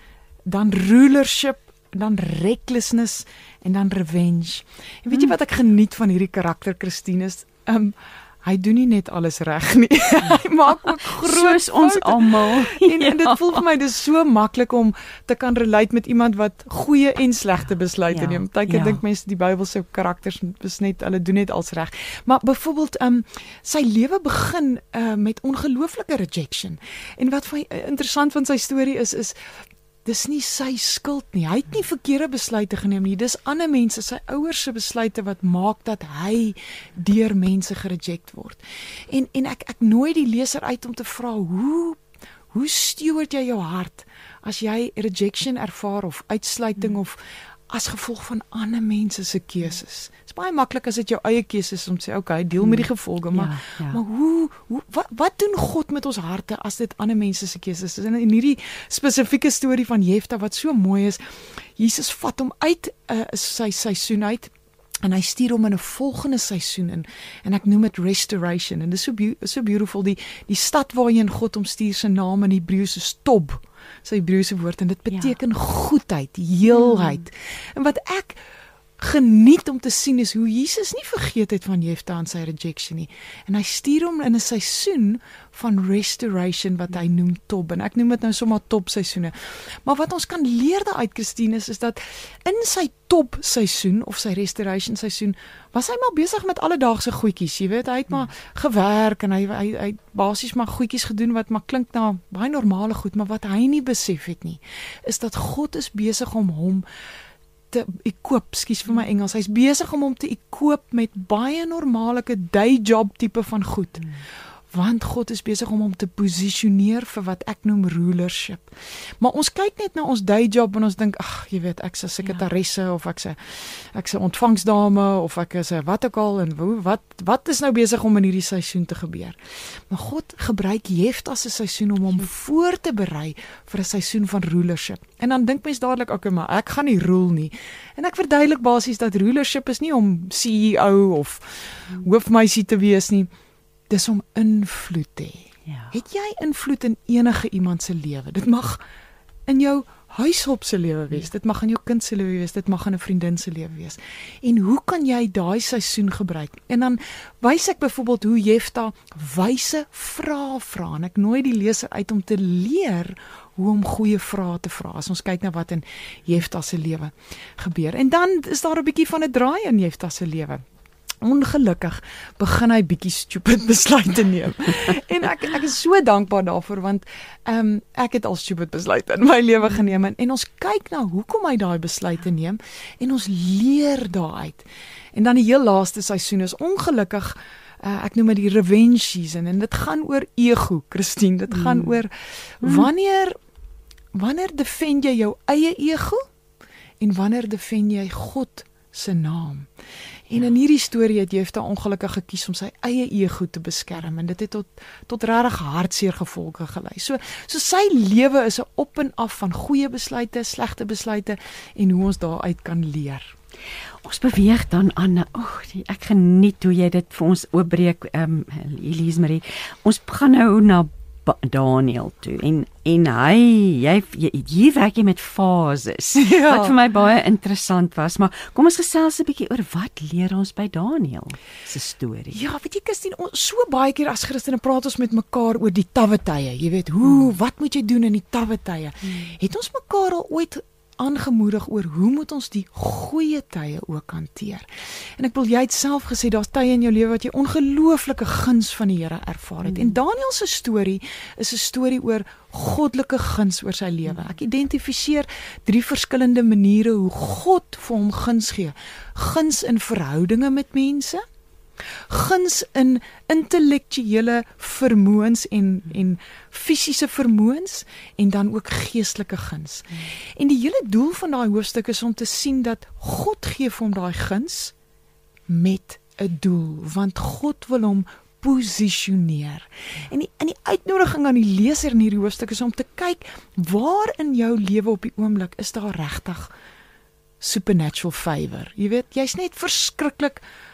dan rulership, dan recklessness en dan revenge. En weet jy wat ek geniet van hierdie karakter Christine is? Um, hy doen nie net alles reg nie. Hy maak ook groot soos ons almal. En, en dit voel vir my dis so maklik om te kan relate met iemand wat goeie en slegte besluite Ja, neem. Partykeer ja. dink mense die Bybelse karakters is net hulle doen net als reg. Maar byvoorbeeld um, sy lewe begin uh, met ongelooflike rejection. En wat vir my interessant van sy storie is is dis nie sy skuld nie. Hy het nie verkeerde besluite geneem nie. Dis ander mense, sy ouers se besluite wat maak dat hy deur mense gereject word. En en ek ek nooi die leser uit om te vra, hoe hoe steward jy jou hart as jy rejection ervaar of uitsluiting hmm. of as gevolg van ander mense se keuses. Dit is baie maklik as dit jou eie keuses om te sê, okay, deel met die gevolge, maar Ja, ja. maar hoe, hoe wat, wat doen God met ons harte as dit ander mense se keuses is? En in hierdie spesifieke storie van Jefta wat so mooi is, Jesus vat hom uit uh, sy seisoen uit en hy stuur hom in 'n volgende seisoen in en ek noem dit restoration en dit is so be- so beautiful die die stad waarheen God hom stuur se naam in Hebreëus is Tob, sy Hebreëse woord en dit beteken ja. goedheid, heelheid. Mm. En wat ek geniet om te sien is hoe Jesus nie vergeet het van Jefta en sy rejection nie. En hy stuur hom in 'n seisoen van restoration wat hy noem Tob. En ek noem dit nou sommer Tob seisoene. Maar wat ons kan leer daaruit, Christine, is, is dat in sy Tob seisoen of sy restoration seisoen was hy maar besig met alledaagse goedjies, jy weet, hy het maar gewerk en hy hy hy basies maar goedjies gedoen wat maar klink na baie normale goed, maar wat hy nie besef het nie, is dat God is besig om hom te equip, skus vir my Engels, hy's besig om hom te equip met baie normalike day job tipe van goed. Hmm. Want God is besig om hom te posisioneer vir wat ek noem rulership. Maar ons kyk net na ons day job en ons dink, ag, jy weet, ek's 'n sekretaresse ja. of ek's 'n ek's 'n ontvangsdame of ek is 'n wat ook al en hoe wat wat is nou besig om in hierdie seisoen te gebeur. Maar God gebruik Jefta se seisoen om hom voor te berei vir 'n seisoen van rulership. En dan dink mens dadelik, okay, maar ek gaan nie rule nie. En ek verduidelik basies dat rulership is nie om C E O of hoofmeisie te wees nie. Dis om invloed te hê. Ja. Het jy invloed in enige iemand se lewe? Dit mag in jou huishulp se lewe wees, dit mag in jou kind se lewe wees, dit mag in 'n vriendin se lewe wees. En hoe kan jy daai seisoen gebruik? En dan wys ek byvoorbeeld hoe Jefta wyse vrae vra en ek nooi die leser uit om te leer hoe om goeie vrae te vra. As ons kyk na wat in Jefta se lewe gebeur. En dan is daar 'n bietjie van 'n draai in Jefta se lewe. Ongelukkig begin hy bietjie stupid besluite neem. En ek ek is so dankbaar daarvoor want ehm um, ek het al stupid besluite in my lewe geneem en, en ons kyk na hoekom hy daai besluite neem en ons leer daaruit. En dan die heel laaste seisoen is ongelukkig uh, ek noem dit die revenge season en dit gaan oor ego, Christine, dit gaan mm. oor wanneer wanneer defend jy jou eie ego en wanneer defend jy God se naam. En in hierdie storie het Jefta ongelukkig gekies om sy eie ego te beskerm en dit het tot tot regtig hartseer gevolge gelei. So so sy lewe is 'n op en af van goeie besluite, slegte besluite en hoe ons daaruit kan leer. Ons beweeg dan aan, oh, ek geniet hoe jy dit vir ons oopbreek, um, Elise Marie. Ons gaan nou na Daniël toe en en hy jy hier werk jy met fases ja. wat vir my baie interessant was, maar kom ons gesels 'n bietjie oor wat leer ons by Daniël se storie. Ja, weet jy Christine, ons so baie keer as Christene praat ons met mekaar oor die tawwe tye. Jy weet, hoe hmm. wat moet jy doen in die tawwe tye? Hmm. Het ons mekaar al ooit aangemoedig oor hoe moet ons die goeie tye ook hanteer. En ek wil jy het self gesê daar's tye in jou lewe wat jy ongelooflike guns van die Here ervaar het. Mm. En Daniël se storie is 'n storie oor goddelike guns oor sy lewe. Ek identifiseer drie verskillende maniere hoe God vir hom guns gee. Guns in verhoudinge met mense, guns in intellektuele vermoëns en en fisiese vermoëns en dan ook geestelike guns. Hmm. En die hele doel van daai hoofstuk is om te sien dat God gee vir hom daai guns met 'n doel, want God wil hom posisioneer. En die, en die uitnodiging aan die leser in hierdie hoofstuk is om te kyk waar in jou lewe op die oomblik is daar regtig supernatural favor. Jy weet, jy's net verskriklik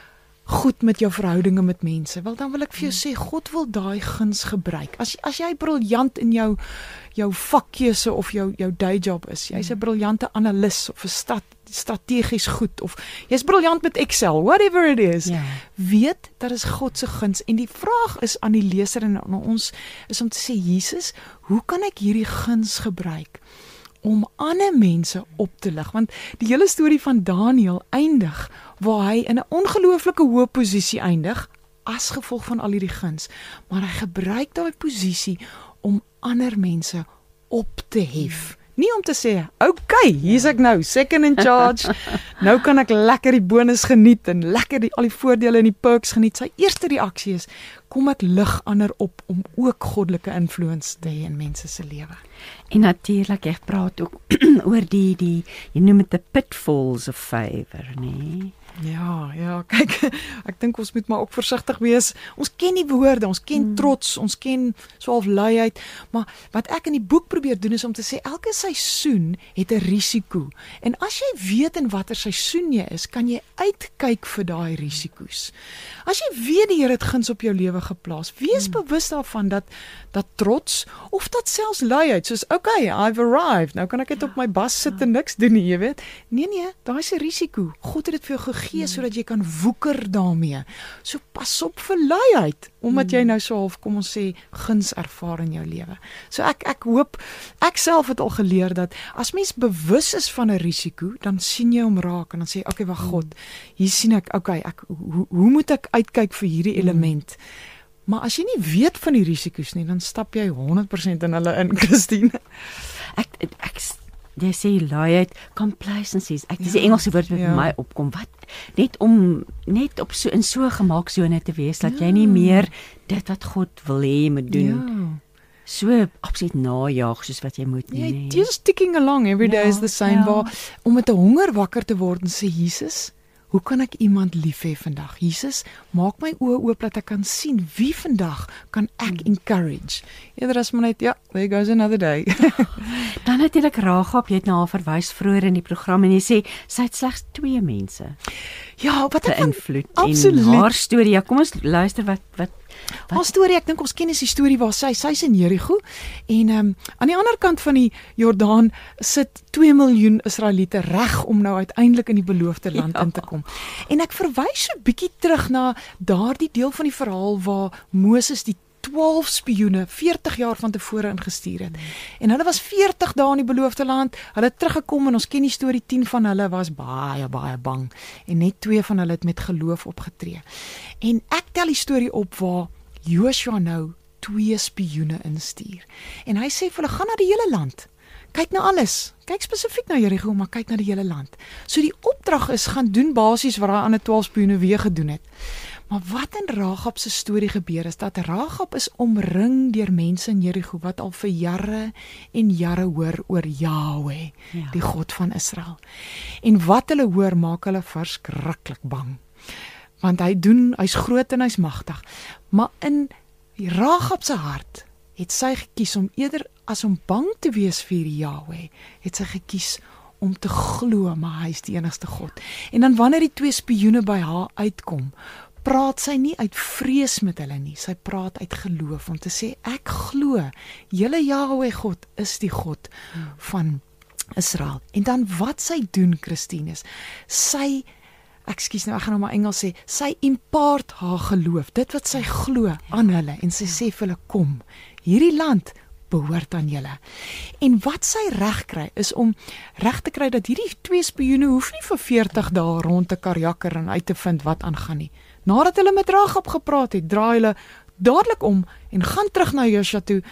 goed met jou verhoudinge met mense, wel dan wil ek vir jou sê, God wil daai guns gebruik. As as jy briljant in jou jou vakkeuse of jou jou day job is, jy's 'n briljante analis of 'n stat, strategies goed of jy's briljant met Excel, whatever it is. Ja. Weet dat is God se guns en die vraag is aan die leser en aan ons is om te sê, Jesus, hoe kan ek hierdie guns gebruik om ander mense op te lig, want die hele storie van Daniël eindig waar hy in 'n ongelooflike hoë posisie eindig as gevolg van al hierdie guns, maar hy gebruik daai posisie om ander mense op te hef. Nie om te sê, okay, hier's ek nou, second in charge, nou kan ek lekker die bonus geniet en lekker die, al die voordele en die perks geniet. Sy eerste reaksie is, kom ek lig ander op om ook goddelike influence te hê in mense se lewe. En natuurlik, jy praat ook oor die, die, jy noem dit the pitfalls of favor, nee? Ja, ja, kyk, ek dink ons moet maar ook versigtig wees. Ons ken die woorde, ons ken hmm. trots, ons ken so half luiheid, maar wat ek in die boek probeer doen is om te sê, elke seisoen het 'n risiko. En as jy weet in watter seisoen jy is, kan jy uitkyk vir daai risiko's. As jy weet die Here het guns op jou lewe geplaas, wees hmm. bewus daarvan dat dat trots of dat selfs luiheid, soos okay, I've arrived, nou kan ek net ja, op my bas sit ja. en niks doen nie, jy weet. Nee nee, daai is 'n risiko. God het dit vir jou gegee sodat jy kan woeker daarmee. So pas op vir luiheid, omdat jy nou so half, kom ons sê, guns ervaar in jou lewe. So ek ek hoop, ek self het al geleer dat as mens bewus is van 'n risiko, dan sien jy hom raak en dan sê okay, wag God, hier sien ek, okay, ek hoe, hoe moet ek uitkyk vir hierdie element? Maar as jy nie weet van die risiko's nie, dan stap jy honderd persent in hulle in, Christine. Ek ek jy sê luiheid, complacency. Ek dis 'n ja, Engelse woord wat ja. my opkom. Wat net om net op so in so 'n gemaaksone te wees dat ja. jy nie meer dit wat God wil hê jy moet doen. Ja. So absoluut najaag soos wat jy moet nie. Nee, just ticking along every day ja, is the same. Ja. Waar om met 'n honger wakker te word en sê Jesus, hoe kan ek iemand lief hê vandag? Jesus, maak my oë oop dat ek kan sien wie vandag kan ek hmm. encourage. Eerder as maar net, ja, there goes another day. Dan natuurlik Rahab, jy het na haar verwys vroeër in die program en jy sê, sy het slegs twee mense. Ja, wat ek van invloed en haar storie. Ja, kom ons luister wat wat Haar storie, ek dink ons ken is die storie waar sy, sy's in Jerigo en um, aan die ander kant van die Jordaan sit twee miljoen Israeliete reg om nou uiteindelik in die beloofde land ja. in te kom. En ek verwys so 'n bietjie terug na daardie deel van die verhaal waar Moses die twaalf spioene veertig jaar van tevore ingestuur het. En hulle was veertig dae in die beloofde land. Hulle het teruggekom en ons ken die storie, tien van hulle was baie baie bang en net twee van hulle het met geloof opgetree. En ek tel die storie op waar Joshua nou twee spioene instuur. En hy sê vir hulle, gaan na die hele land. Kyk na alles. Kyk spesifiek na Jerigo, maar kyk na die hele land. So die opdrag is, gaan doen basies wat daai ander twaalf spioene weer gedoen het. Maar wat in Rahab se storie gebeur is, dat Rahab is omring deur mense in Jerigo, wat al vir jare en jare hoor oor Yahweh, ja. die God van Israel. En wat hulle hoor, maak hulle verskriklik bang. Want hy doen, hy's groot en hy's magtig. Maar in Rahab se hart het sy gekies om eerder as om bang te wees vir Yahweh, het sy gekies om te glo, maar hy is die enigste God. En dan wanneer die twee spioene by haar uitkom, praat sy nie uit vrees met hulle nie, sy praat uit geloof, om te sê, ek glo, julle Yahweh God is die God van Israel. En dan wat sy doen, Christine, is, sy Ekskuus nou, ek gaan nou maar Engels sê, sy impart haar geloof, dit wat sy glo aan hulle, en sy sê vir hulle, kom, hierdie land behoort aan julle. En wat sy reg kry, is om reg te kry dat hierdie twee spioene hoef nie vir veertig dae rond te karjakker en uit te vind wat aangaan nie. Nadat hulle met Rahab gepraat het, draai hulle dadelik om en gaan terug na Joshua toe,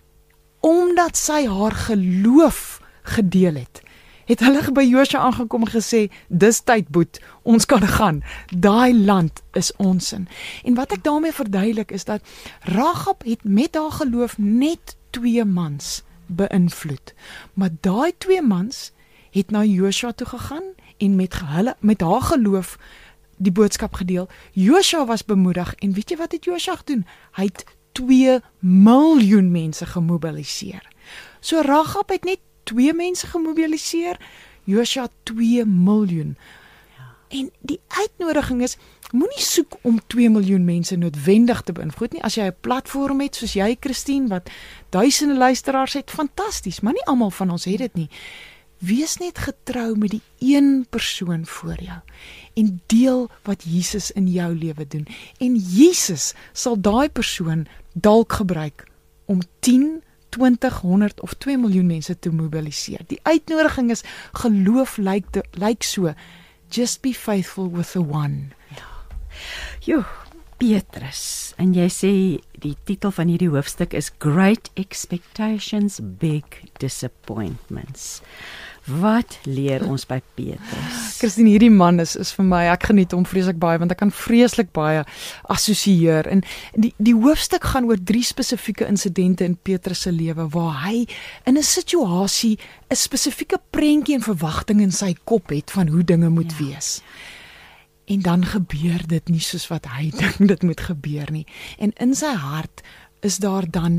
omdat sy haar geloof gedeel het. Het hulle by Joshua aangekom en gesê, dis tyd boet, ons kan gaan, daai land is ons in. En wat ek daarmee verduidelik is dat Rahab het met haar geloof net twee mans beïnvloed, maar daai twee mans het na Joshua toe gegaan en met, hulle, met haar geloof die boodskap gedeel. Joshua was bemoedig en weet jy wat het Joshua gedoen? Hy het twee miljoen mense gemobiliseer. So Rahab het net twee mense gemobiliseer, Joshua twee miljoen. En die uitnodiging is, moenie soek om twee miljoen mense noodwendig te beïnvloed nie. As jy 'n platform het soos jy, Christine, wat duisende luisteraars het, fantasties, maar nie almal van ons het dit nie. Wees net getrou met die een persoon voor jou en deel wat Jesus in jou lewe doen. En Jesus sal daai persoon dalk gebruik om tien, twintig, honderd of twee miljoen mense te mobiliseer. Die uitnodiging is, geloof lyk de, lyk so, just be faithful with the one. Jo, Petrus, en jy sê die titel van hierdie hoofstuk is Great Expectations, Big Disappointments. Wat leer ons by Petrus? Christine, hierdie man is is vir my, ek geniet hom vreeslik baie want ek kan vreeslik baie assosieer. En die die hoofstuk gaan oor drie spesifieke insidente in Petrus se lewe waar hy in 'n situasie 'n spesifieke prentjie en verwagting in sy kop het van hoe dinge moet ja. wees. En dan gebeur dit nie soos wat hy dink dit moet gebeur nie. En in sy hart is daar dan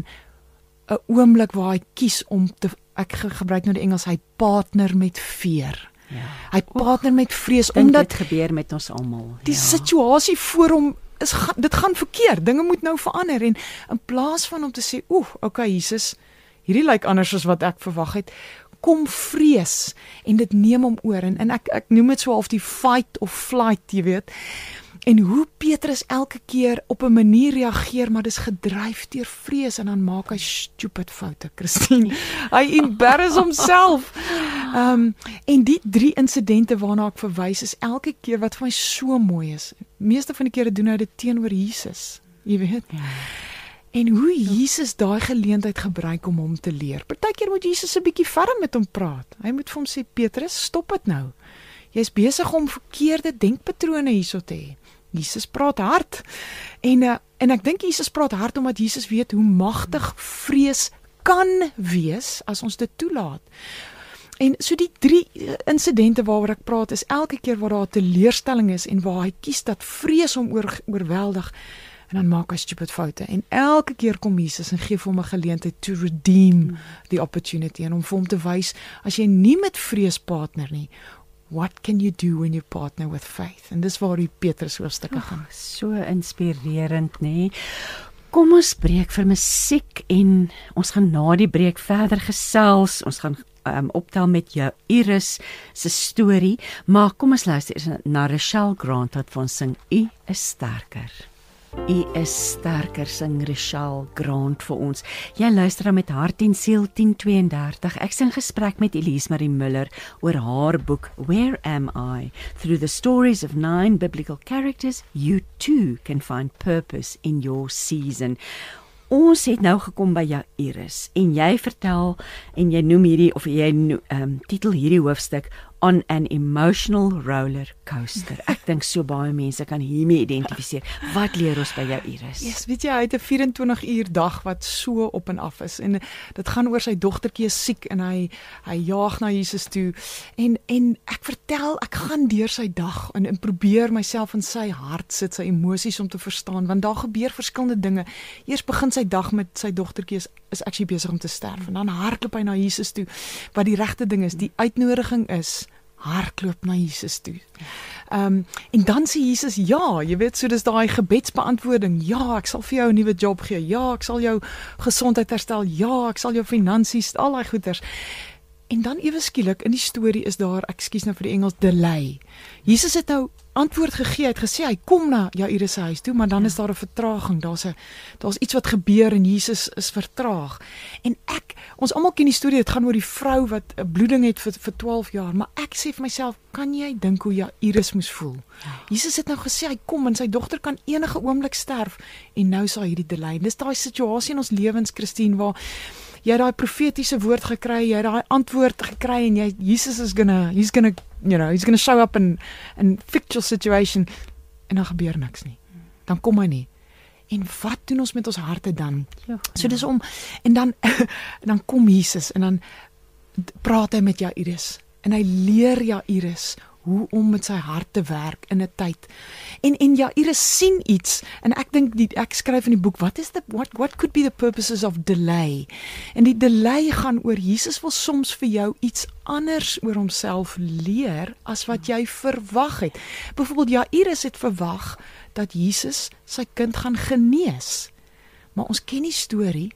'n oomblik waar hy kies om te, ek gebruik nou die Engels, hy partner met fear. Ja. Hy partner met vrees, omdat dit gebeur met ons almal. Die ja. situasie voor hom is, dit gaan verkeerd, dinge moet nou verander. En in plaas van om te sê, oeh, okay Jesus, hierdie lyk anders as wat ek verwag het, kom vrees en dit neem hom oor. En, en ek, ek noem dit so half die fight of flight, jy weet. En hoe Petrus elke keer op 'n manier reageer, maar dis gedryf deur vrees en dan maak hy stupid foute, Christine. Hy embarrass homself. Um, en die drie insidente waarna ek verwys is elke keer wat vir my so mooi is. Meeste van die kere doen hy dit teenoor Jesus, jy weet. Ja. En hoe Jesus daai geleentheid gebruik om hom te leer. Partykeer moet Jesus 'n bietjie verder met hom praat. Hy moet vir hom sê, Petrus, stop dit nou. Jy's besig om verkeerde denkpatrone hierso te hê. Jesus praat hard. En uh, en ek dink Jesus praat hard omdat Jesus weet hoe magtig vrees kan wees as ons dit toelaat. En so die drie insidente waaroor ek praat is elke keer waar daar 'n teleurstelling is en waar hy kies dat vrees hom oor, oorweldig. En dan maak hy stupid foute. En elke keer kom Jesus en gee vir hom 'n geleentheid to redeem the opportunity. En om vir hom te wys, as jy nie met vrees partner nie, what can you do when you partner with faith? En dis waar die Petrus hoofstukke gaan. Oh, so inspirerend, nê? Nee. Kom ons breek vir musiek en ons gaan na die breek verder gesels. Ons gaan um, optel met jou Iris se storie, maar kom ons luister na Rochelle Grant wat vir ons sing U is sterker. U is sterker, sing Rochelle Grant vir ons. Jy luister met hart en siel tien twee dertig. Ek sing gesprek met Elise Marie Miller oor haar boek Where Am I? Through the stories of nine biblical characters, you too can find purpose in your season. Ons het nou gekom by jou Iris en jy vertel en jy noem hierdie of jy noem, um, titel hierdie hoofstuk On an Emotional Roller Coaster. Ek dink so baie mense kan hiermee identifiseer. Wat leer ons by jou Iris? Ja, yes, weet jy, hy het 'n vyf-en-twintig uur dag wat so op en af is en dit gaan oor sy dogtertjie is siek en hy hy jaag na Jesus toe en en ek vertel, ek gaan deur sy dag en, en probeer myself in sy hart sit, sy emosies om te verstaan, want daar gebeur verskillende dinge. Eers begin sy dag met sy dogtertjie is is actually besig om te sterf en dan hardloop hy na Jesus toe. Wat die regte ding is, die uitnodiging is hardloop na Jesus toe. Um, en dan sê Jesus, ja, jy weet, so dis daai gebedsbeantwoording, ja, ek sal vir jou 'n nuwe job gee, ja, ek sal jou gesondheid herstel, ja, ek sal jou finansies, al daai goeders. En dan ewe skielik in die storie is daar, ekskuus nou vir die Engels, delay. Jesus het nou antwoord gegee, hy het gesê hy kom na Jairus se huis toe, maar dan ja. is daar 'n vertraging. Daar's 'n daar's iets wat gebeur en Jesus is vertraag. En ek, ons almal ken die storie, dit gaan oor die vrou wat 'n bloeding het vir vir twaalf jaar, maar ek sê vir myself, kan jy dink hoe Jairus moes voel? Ja. Jesus het nou gesê hy kom en sy dogter kan enige oomblik sterf en nou sal hierdie delay. Dis daai situasie in ons lewens, Christine, waar jy het daai profetiese woord gekry, jy het daai antwoord gekry en jy Jesus is gonna he's gonna you know, he's gonna show up and and fix your situation en dan gebeur niks nie. Dan kom hy nie. En wat doen ons met ons harte dan? Ja, so dis om en dan dan kom Jesus en dan praat hy met Jairus en hy leer Jairus hoe om met sy hart te werk in 'n tyd. En en Jairus sien iets en ek dink die ek skryf in die boek what is the what what could be the purposes of delay? En die delay gaan oor Jesus wil soms vir jou iets anders oor homself leer as wat jy verwag het. Byvoorbeeld Jairus het verwag dat Jesus sy kind gaan genees. Maar ons ken die storie.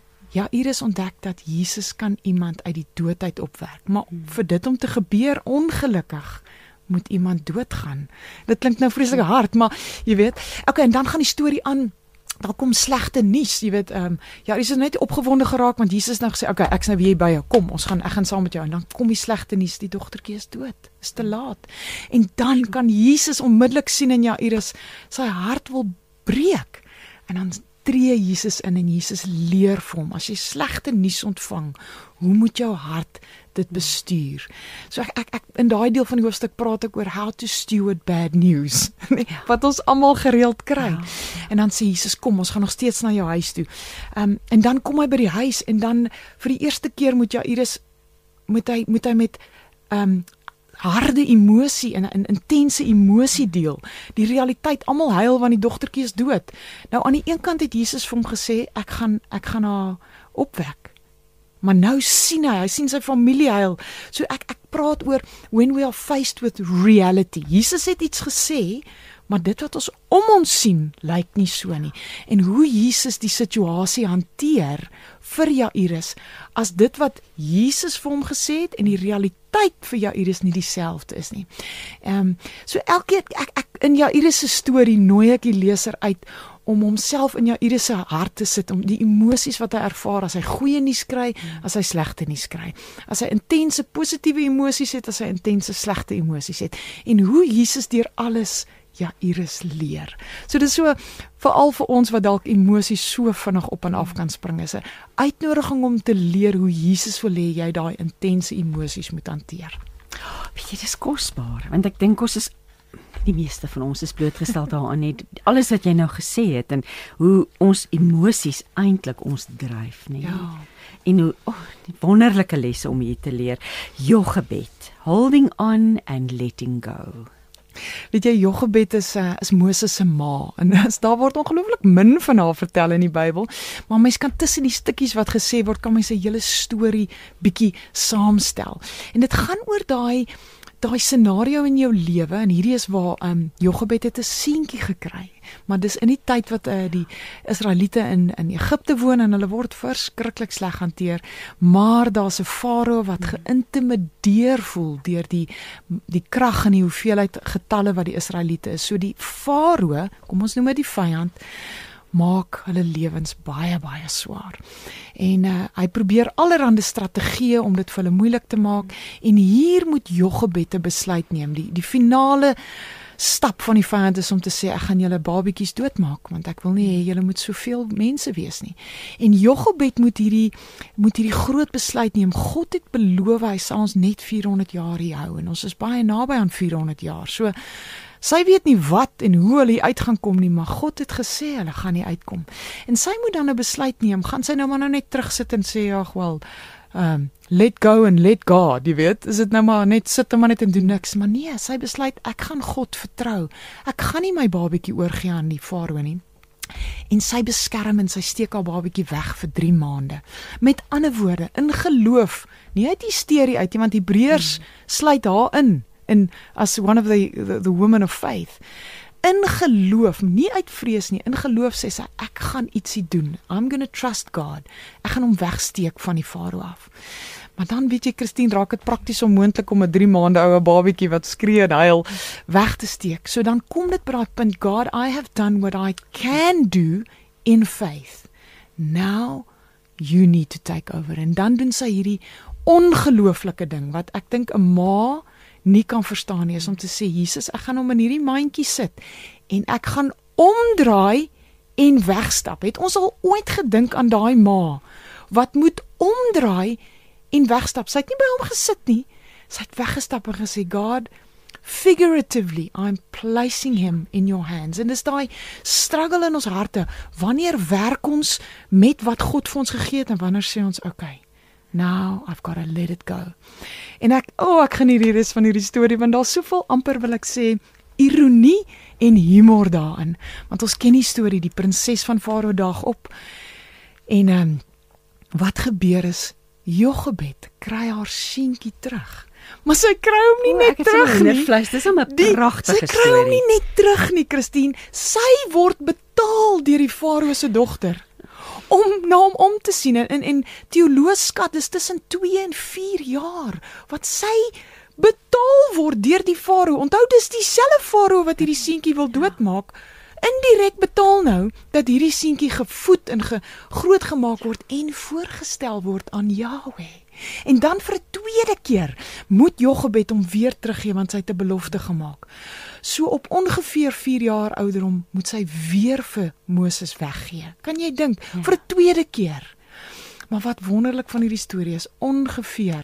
Jairus ontdek dat Jesus kan iemand uit die dood uit opwek. Maar vir dit om te gebeur, ongelukkig, moet iemand doodgaan. Dit klink nou vreeslik hard, maar jy weet, okay, en dan gaan die storie aan, daar kom slegte nuus, jy weet, um, Jairus is net opgewonde geraak, want Jesus nou gesê, okay, ek is nou weer by jou, kom, ons gaan, ek gaan saam met jou, en dan kom die slegte nuus, die dogtertjie is dood, is te laat. En dan kan Jesus onmiddellik sien in Jairus, sy hart wil breek, en dan tree Jesus in en Jesus leer vir hom, as jy slegte nuus ontvang, hoe moet jou hart dit bestuur? So ek, ek, ek in daai deel van die hoofstuk praat ek oor how to steward bad news, wat ons almal gereeld kry. Ja. En dan sê Jesus, kom, ons gaan nog steeds na jou huis toe. Um, en dan kom hy by die huis, en dan vir die eerste keer moet Jairus, moet hy, moet hy met um, harde emosie en 'n intense emosie deel. Die realiteit, almal huil want die dogtertjie is dood. Nou aan die een kant het Jesus vir hom gesê, ek gaan ek gaan haar opwek. Maar nou sien hy, hy sien sy familie huil. So ek ek praat oor when we are faced with reality. Jesus het iets gesê, maar dit wat ons om ons sien, lyk nie so nie. En hoe Jesus die situasie hanteer vir Jairus, as dit wat Jesus vir hom gesê het en die realiteit vir Jairus nie dieselfde is nie. Ehm um, so elke ek ek in Jairus se storie nooi ek die leser uit om homself in Jairus se hart te sit, om die emosies wat hy ervaar, as hy goeie nuus kry, as hy slegte nuus kry. As hy intense positiewe emosies het, as hy intense slegte emosies het. En hoe Jesus deur alles Jairus leer. So dit is so, veral vir ons wat dalk emosies so vinnig op en af kan spring, is 'n uitnodiging om te leer hoe Jesus wil hê jy daai intense emosies moet hanteer. Weet jy, dis kosbaar, want ek dink ons is, die meeste van ons is blootgestel daaraan net, alles wat jy nou gesê het, en hoe ons emosies eintlik ons dryf, nee. Ja. En hoe, oh, die wonderlike lesse om hier te leer, Jochebed, holding on and letting go. Weet jy, Jochebed is, uh, is Moses se ma, en as, daar word ongelooflik min van haar vertel in die Bybel, maar mens kan tussen die stukkies wat gesê word, kan mens 'n hele storie bietjie saamstel. En dit gaan oor daai daai scenario in jou lewe, en hierdie is waar um, Jochebed het 'n seentjie gekry, maar dis in die tyd wat uh, die Israeliete in, in Egipte woon, en hulle word verskriklik sleg hanteer, maar daar's 'n farao wat geïntimideer voel deur die, die krag en die hoeveelheid getalle wat die Israeliete is. So die farao, kom ons noem dit die vyand, maak hulle lewens baie, baie swaar. En uh, hy probeer allerhande strategieë om dit vir hulle moeilik te maak, en hier moet Jochebed 'n besluit neem. Die, die finale stap van die vyand is om te sê, ek gaan julle babietjies doodmaak, want ek wil nie hê julle moet soveel mense wees nie. En Jochebed moet hierdie, moet hierdie groot besluit neem. God het beloof, hy sal ons net vierhonderd jaar hier hou, en ons is baie naby aan vierhonderd jaar. So, sy weet nie wat en hoe hulle uit gaan kom nie, maar God het gesê, hulle gaan nie uitkom. En sy moet dan 'n besluit neem, gaan sy nou maar nou net terugsit en sê, ag wel, um, let go and let God, jy weet, is dit nou maar net, sit maar net en doen niks, maar nee, sy besluit, ek gaan God vertrou, ek gaan nie my babietjie oorgee aan die farao nie. En sy beskerm en sy steek haar babietjie weg vir drie maande. Met ander woorde, in geloof, nie uit hysterie uit, want Hebreërs hmm. sluit haar in, in as one of the, the, the women of faith. In geloof, nie uit vrees nie, in geloof sê sy, ek gaan ietsie doen, I'm gonna trust God, ek gaan hom wegsteek van die farao af. Maar dan weet jy, Christine, raak dit prakties onmoontlik om 'n drie maande oue babietjie wat skree en huil weg te steek. So dan kom dit by daai punt, God, I have done what I can do in faith. Now you need to take over. En dan doen sy hierdie ongelooflike ding, wat ek dink 'n ma nie kan verstaan nie, is om te sê, Jesus, ek gaan hom in hierdie mandjie sit, en ek gaan omdraai en wegstap. Het ons al ooit gedink aan daai ma, wat moet omdraai en wegstap? Sy het nie by hom gesit nie, sy het weggestap en gesê, God, figuratively, I'm placing him in your hands. En dis daai struggle in ons harte, wanneer werk ons met wat God vir ons gegee het, en wanneer sê ons, okay, Now I've got to let it go. En ek, o, oh, ek geniet die res van hierdie storie, want daar's soveel amper wil ek sê, ironie en humor daarin. Want ons ken die storie, die prinses van Farao daag op. En um, wat gebeur is, Jochebed kry haar seentjie terug. Maar sy kry hom nie o, net terug nie. Vleis, dis 'n Die, pragtige sy kry hom storie. nie net terug nie, Christine. Sy word betaal deur die Farao se dogter om na hom om te sien. En en teoloë skat dis tussen twee en vier jaar wat sy betaal word deur die Farao. Onthou dis dieselfde Farao wat hierdie seentjie wil doodmaak. Indirek betaal nou dat hierdie seentjie gevoed en ge, groot gemaak word en voorgestel word aan Jahweh. En dan vir 'n tweede keer moet Jochebed hom weer teruggee want sy het 'n belofte gemaak. So op ongeveer vier jaar ouderdom moet sy weer vir Moses weggee. Kan jy dink, ja. vir 'n tweede keer. Maar wat wonderlik van hierdie storie is, ongeveer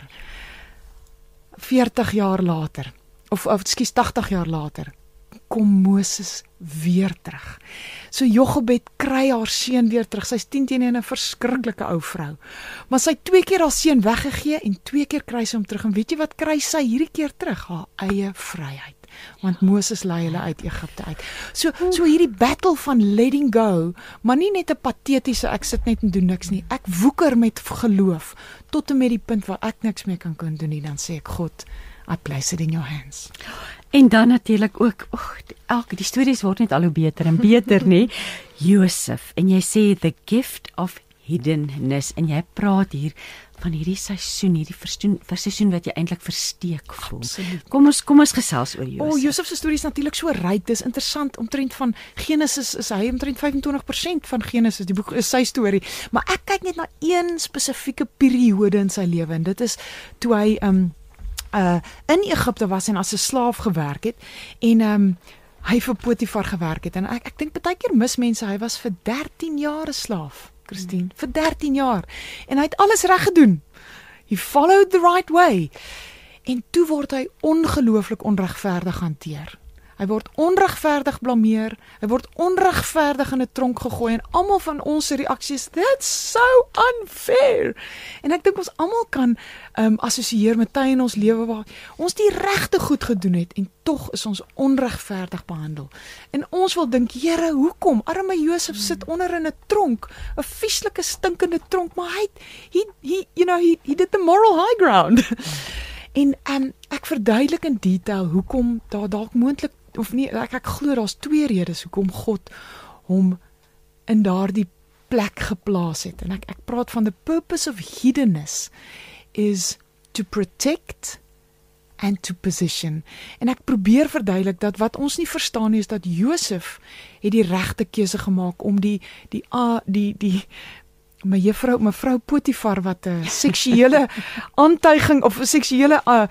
veertig jaar later, of, of ekskuus tagtig jaar later, kom Moses weer terug. So Jochebed kry haar seun weer terug. Sy's tien teenoor 'n verskriklike ou vrou. Maar sy het twee keer haar seun weggegee en twee keer kry sy hom terug. En weet jy wat kry sy hierdie keer terug? Haar eie vryheid. Want Moses lei hulle uit Egipte uit. So so hierdie battle van letting go, maar nie net 'n patetiese ek sit net en doen niks nie. Ek woeker met geloof tot en met die punt waar ek niks meer kan kan doen nie. Dan sê ek, God, I place it in your hands. En dan natuurlik ook, oeg, elke die stories word net al hoe beter en beter, nê? Josef, en jy sê the gift of hiddenness, en jy praat hier van hierdie seisoen, hierdie verstoen, seisoen wat jy eintlik versteek voel. Absoluut. Kom ons kom ons gesels oor Josef. O, oh, Josef se storie is natuurlik so ryk. Dis interessant. Omtrent van Genesis is hy omtrent vyf en twintig persent van Genesis, die boek is sy storie. Maar ek kyk net na een spesifieke periode in sy lewe en dit is toe hy um uh in Egipte was en as 'n slaaf gewerk het en um hy vir Potifar gewerk het. En ek ek dink baie keer mis mense, hy was vir dertien jaar 'n slaaf, Christine, hmm. vir dertien jaar. En hy het alles reg gedoen. He followed the right way. En toe word hy ongelooflik onregverdig hanteer. Hy word onregverdig blameer, hy word onregverdig in 'n tronk gegooi en almal van ons se reaksies, that's so unfair. En ek dink ons almal kan um, assosieer met tye in ons lewe waar ons die regte goed gedoen het en tog is ons onregverdig behandel. En ons wil dink, Here, hoekom? Arme Josef sit onder in 'n tronk, 'n vieslike stinkende tronk, maar hy he, he you know, he, he did the moral high ground. En um, ek verduidelik in detail hoekom daar dalk moontlik of nie, ek, ek glo daar's twee redes hoekom God hom in daardie plek geplaas het. En ek ek praat van the purpose of hiddenness is to protect and to position. En ek probeer verduidelik dat wat ons nie verstaan nie is dat Josef het die regte keuse gemaak om die die uh, die die my juffrou mevrou Potifar wat 'n seksuele aantuiging of 'n seksuele uh,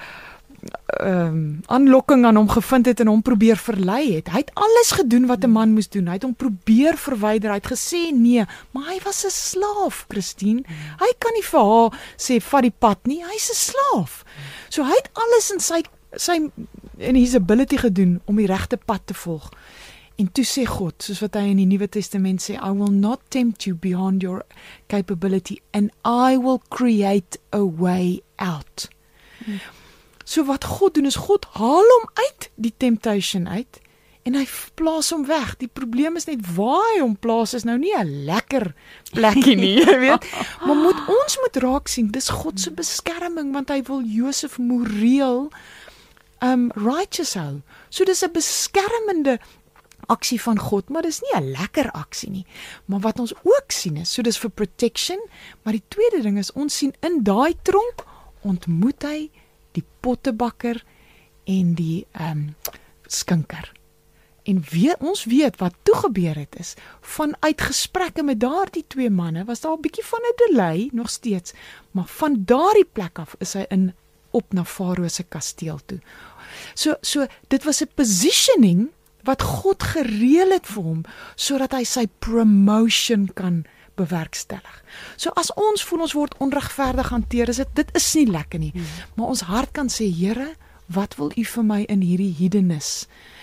um, aanlokking aan hom gevind het en hom probeer verlei het. Hy het alles gedoen wat 'n man moes doen. Hy het hom probeer verwyder. Hy het gesê nee, maar hy was 'n slaaf, Christine. Hy kan nie vir haar sê vat die pad nie. Hy's 'n slaaf. So hy het alles in sy sy in his ability gedoen om die regte pad te volg. En toe sê God, soos wat hy in die Nuwe Testament sê, I will not tempt you beyond your capability and I will create a way out. Hmm. So wat God doen is, God haal hom uit die temptation uit en hy plaas hom weg. Die probleem is net waar hy hom plaas is nou nie 'n lekker plekkie nie, jy weet. Maar moet, ons moet raak sien, dis God se beskerming, want hy wil Josef moreel um, righteous hou. So dis 'n beskermende aksie van God, maar dis nie 'n lekker aksie nie. Maar wat ons ook sien is, so dis vir protection, maar die tweede ding is, ons sien in daai tronk, ontmoet hy die pottebakker en die um, skinker. En weet, ons weet wat toe gebeur het is, vanuit gesprekke met daardie twee manne, was daar 'n bietjie van 'n delay, nog steeds, maar van daardie plek af is hy in, op na Farao se kasteel toe. So, so dit was 'n positioning, wat God gereël het vir hom, sodat hy sy promotion kan bewerkstellig. So as ons voel ons word onregverdig hanteer, is dit, dit is nie lekker nie, hmm. maar ons hart kan sê, Here, wat wil U vir my in hierdie hiddenness?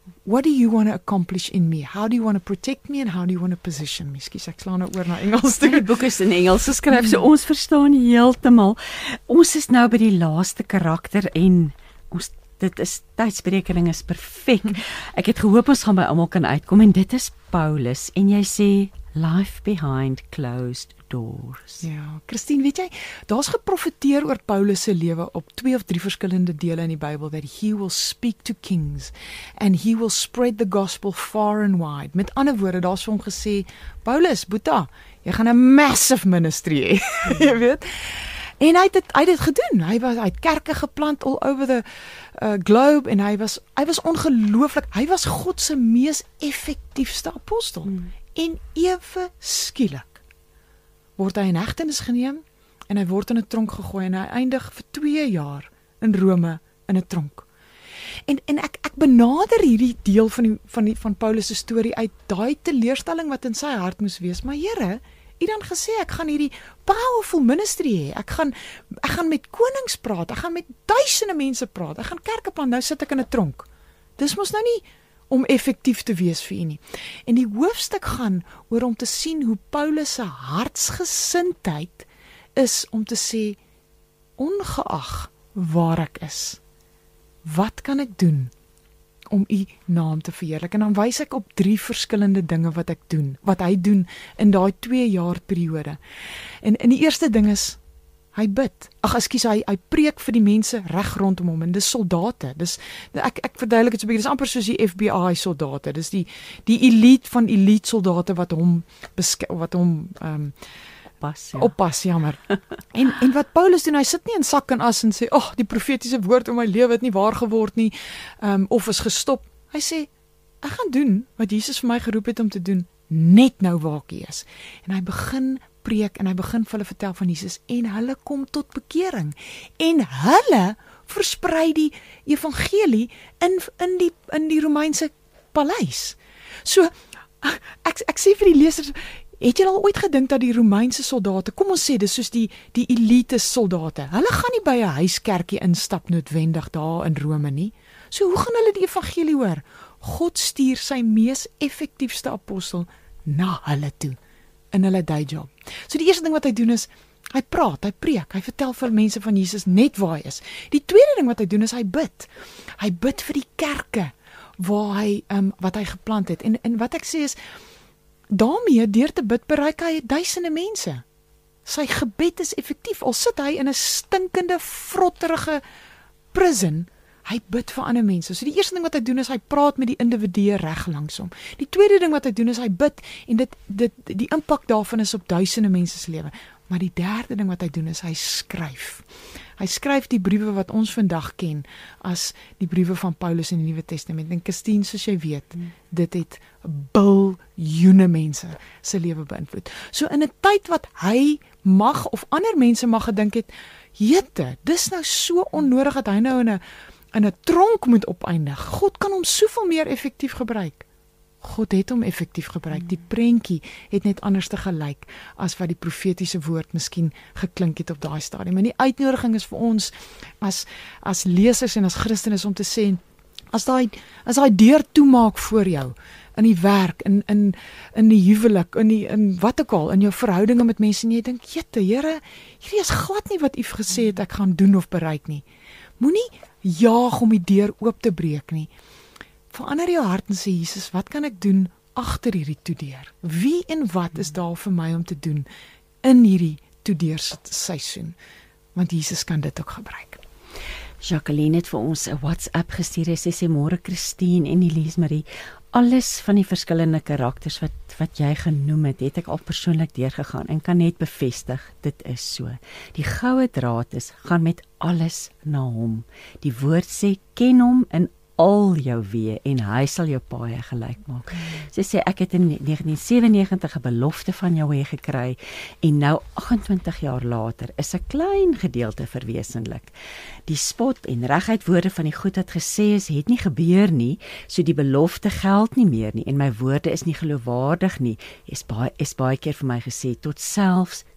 what do you want to accomplish in me? How do you want to protect me and how do you want to position me? Skus, ek slaan nou oor na Engels toe. Die boek is in Engels geskryf, so ons verstaan heeltemal. Ons is nou by die laaste karakter en ons dit is tydsberekening is perfek. Ek het gehoop ons gaan by almal kan uitkom en dit is Paulus en jy sê life behind closed doors. Ja, Christine, weet jy, daar's geprofeteer oor Paulus se lewe op twee of drie verskillende dele in die Bybel that he will speak to kings and he will spread the gospel far and wide. Met ander woorde, daar's vir hom gesê, Paulus, Boeta, jy gaan 'n massive ministry hê. Jy weet? En hy het dit hy het dit gedoen. Hy was hy het kerke geplant all over the uh, globe en hy was hy was ongelooflik. Hy was God se mees effektiefste apostel. Hmm. En ewe skielik word hy in hegtenis geneem en hy word in 'n tronk gegooi en hy eindig vir twee jaar in Rome in 'n tronk. En en ek ek benader hierdie deel van die van die van Paulus se storie uit daai teleurstelling wat in sy hart moes wees. Maar Here, U dan gesê ek gaan hierdie powerful ministry hê. Ek gaan ek gaan met konings praat. Ek gaan met duisende mense praat. Ek gaan kerke plant. Nou sit ek in 'n tronk. Dis mos nou nie om effektief te wees vir U nie. En die hoofstuk gaan oor om te sien hoe Paulus se hartsgesindheid is om te sê, ongeag waar ek is, wat kan ek doen om U naam te verheerlik? En dan wys ek op drie verskillende dinge wat ek doen, wat hy doen in daai twee jaar periode. En in die eerste ding is, hy bid. Ag, ekskuus, hy hy preek vir die mense reg rondom hom en dis soldate. Dis ek ek verduidelik dit so 'n bietjie. Dis amper soos die F B I soldate. Dis die die elite van elite soldate wat hom wat hom ehm um, Oppas, ja. Oppas, jammer. en en wat Paulus doen, hy sit nie in sak en as en sê, "Ag, oh, die profetiese woord oor my lewe het nie waar geword nie," um, of is gestop. Hy sê, "Ek gaan doen wat Jesus vir my geroep het om te doen, net nou waar ek is." En hy begin preek en hy begin vir hulle vertel van Jesus en hulle kom tot bekering. En hulle versprei die evangelie in in die in die Romeinse paleis. So ek ek sê vir die lesers, het jy al ooit gedink dat die Romeinse soldate, kom ons sê dis soos die die elite soldate, hulle gaan nie by 'n huiskerkie instap noodwendig daar in Rome nie. So hoe gaan hulle die evangelie hoor? God stuur sy mees effektiefste apostel na hulle toe in hulle day job. So die eerste ding wat hy doen is hy praat, hy preek, hy vertel vir mense van Jesus net waar hy is. Die tweede ding wat hy doen is hy bid. Hy bid vir die kerke waar hy um, wat hy geplant het. En en wat ek sê is daarmee, deur te bid, bereik hy duisende mense. Sy gebed is effektief, al sit hy in 'n stinkende, vrotterige prison, hy bid vir ander mense. So die eerste ding wat hy doen is, hy praat met die individue reg langs hom. Die tweede ding wat hy doen is, hy bid, en dit, dit die impak daarvan is op duisende mense se lewe. Maar die derde ding wat hy doen is, hy skryf. Hy skryf die briewe wat ons vandag ken as die briewe van Paulus in die Nuwe Testament. En Christine, soos jy weet, hmm. dit het biljoene mense se lewe beïnvloed. So in 'n tyd wat hy mag, of ander mense mag gedink het, jete, dis nou so onnodig dat hy nou in 'n in 'n tronk moet opeindig. God kan hom soveel meer effektief gebruik. God het hom effektief gebruik. Die prentjie het net anders te gelyk as wat die profetiese woord miskien geklink het op daai stadium. En die uitnodiging is vir ons as as lesers en as Christene om te sê, as daai as daai deur toemaak voor jou in die werk, in in in die huwelik, in die in wat ook al, in jou verhoudinge met mense, en jy dink, "Jette, Here, hierdie is glad nie wat U gesê het ek gaan doen of bereik nie." Moenie jaag om die deur oop te breek nie. Verander jou hart en sê, Jesus, wat kan ek doen agter hierdie toedeur? Wie en wat is daar vir my om te doen in hierdie toedeurseisoen? Want Jesus kan dit ook gebruik. Jacqueline het vir ons 'n WhatsApp gestuur. Sy sê, "Môre Christine en Elise Marie, alles van die verskillende karakters wat wat jy genoem het, het ek al persoonlik deurgegaan en kan net bevestig, dit is so. Die goue draad is, gaan met alles na hom. Die woord sê, ken hom in al jou weë en hy sal jou paaie gelyk maak." Sy sê, ek het in negentien sewennegentig 'n belofte van Jahweh gekry en nou agt-en-twintig jaar later is 'n klein gedeelte verwesenlik. Die spot en reguit woorde van die goed wat gesê is, het nie gebeur nie, so die belofte geld nie meer nie en my woorde is nie geloofwaardig nie, is baie, is baie keer vir my gesê, tot selfs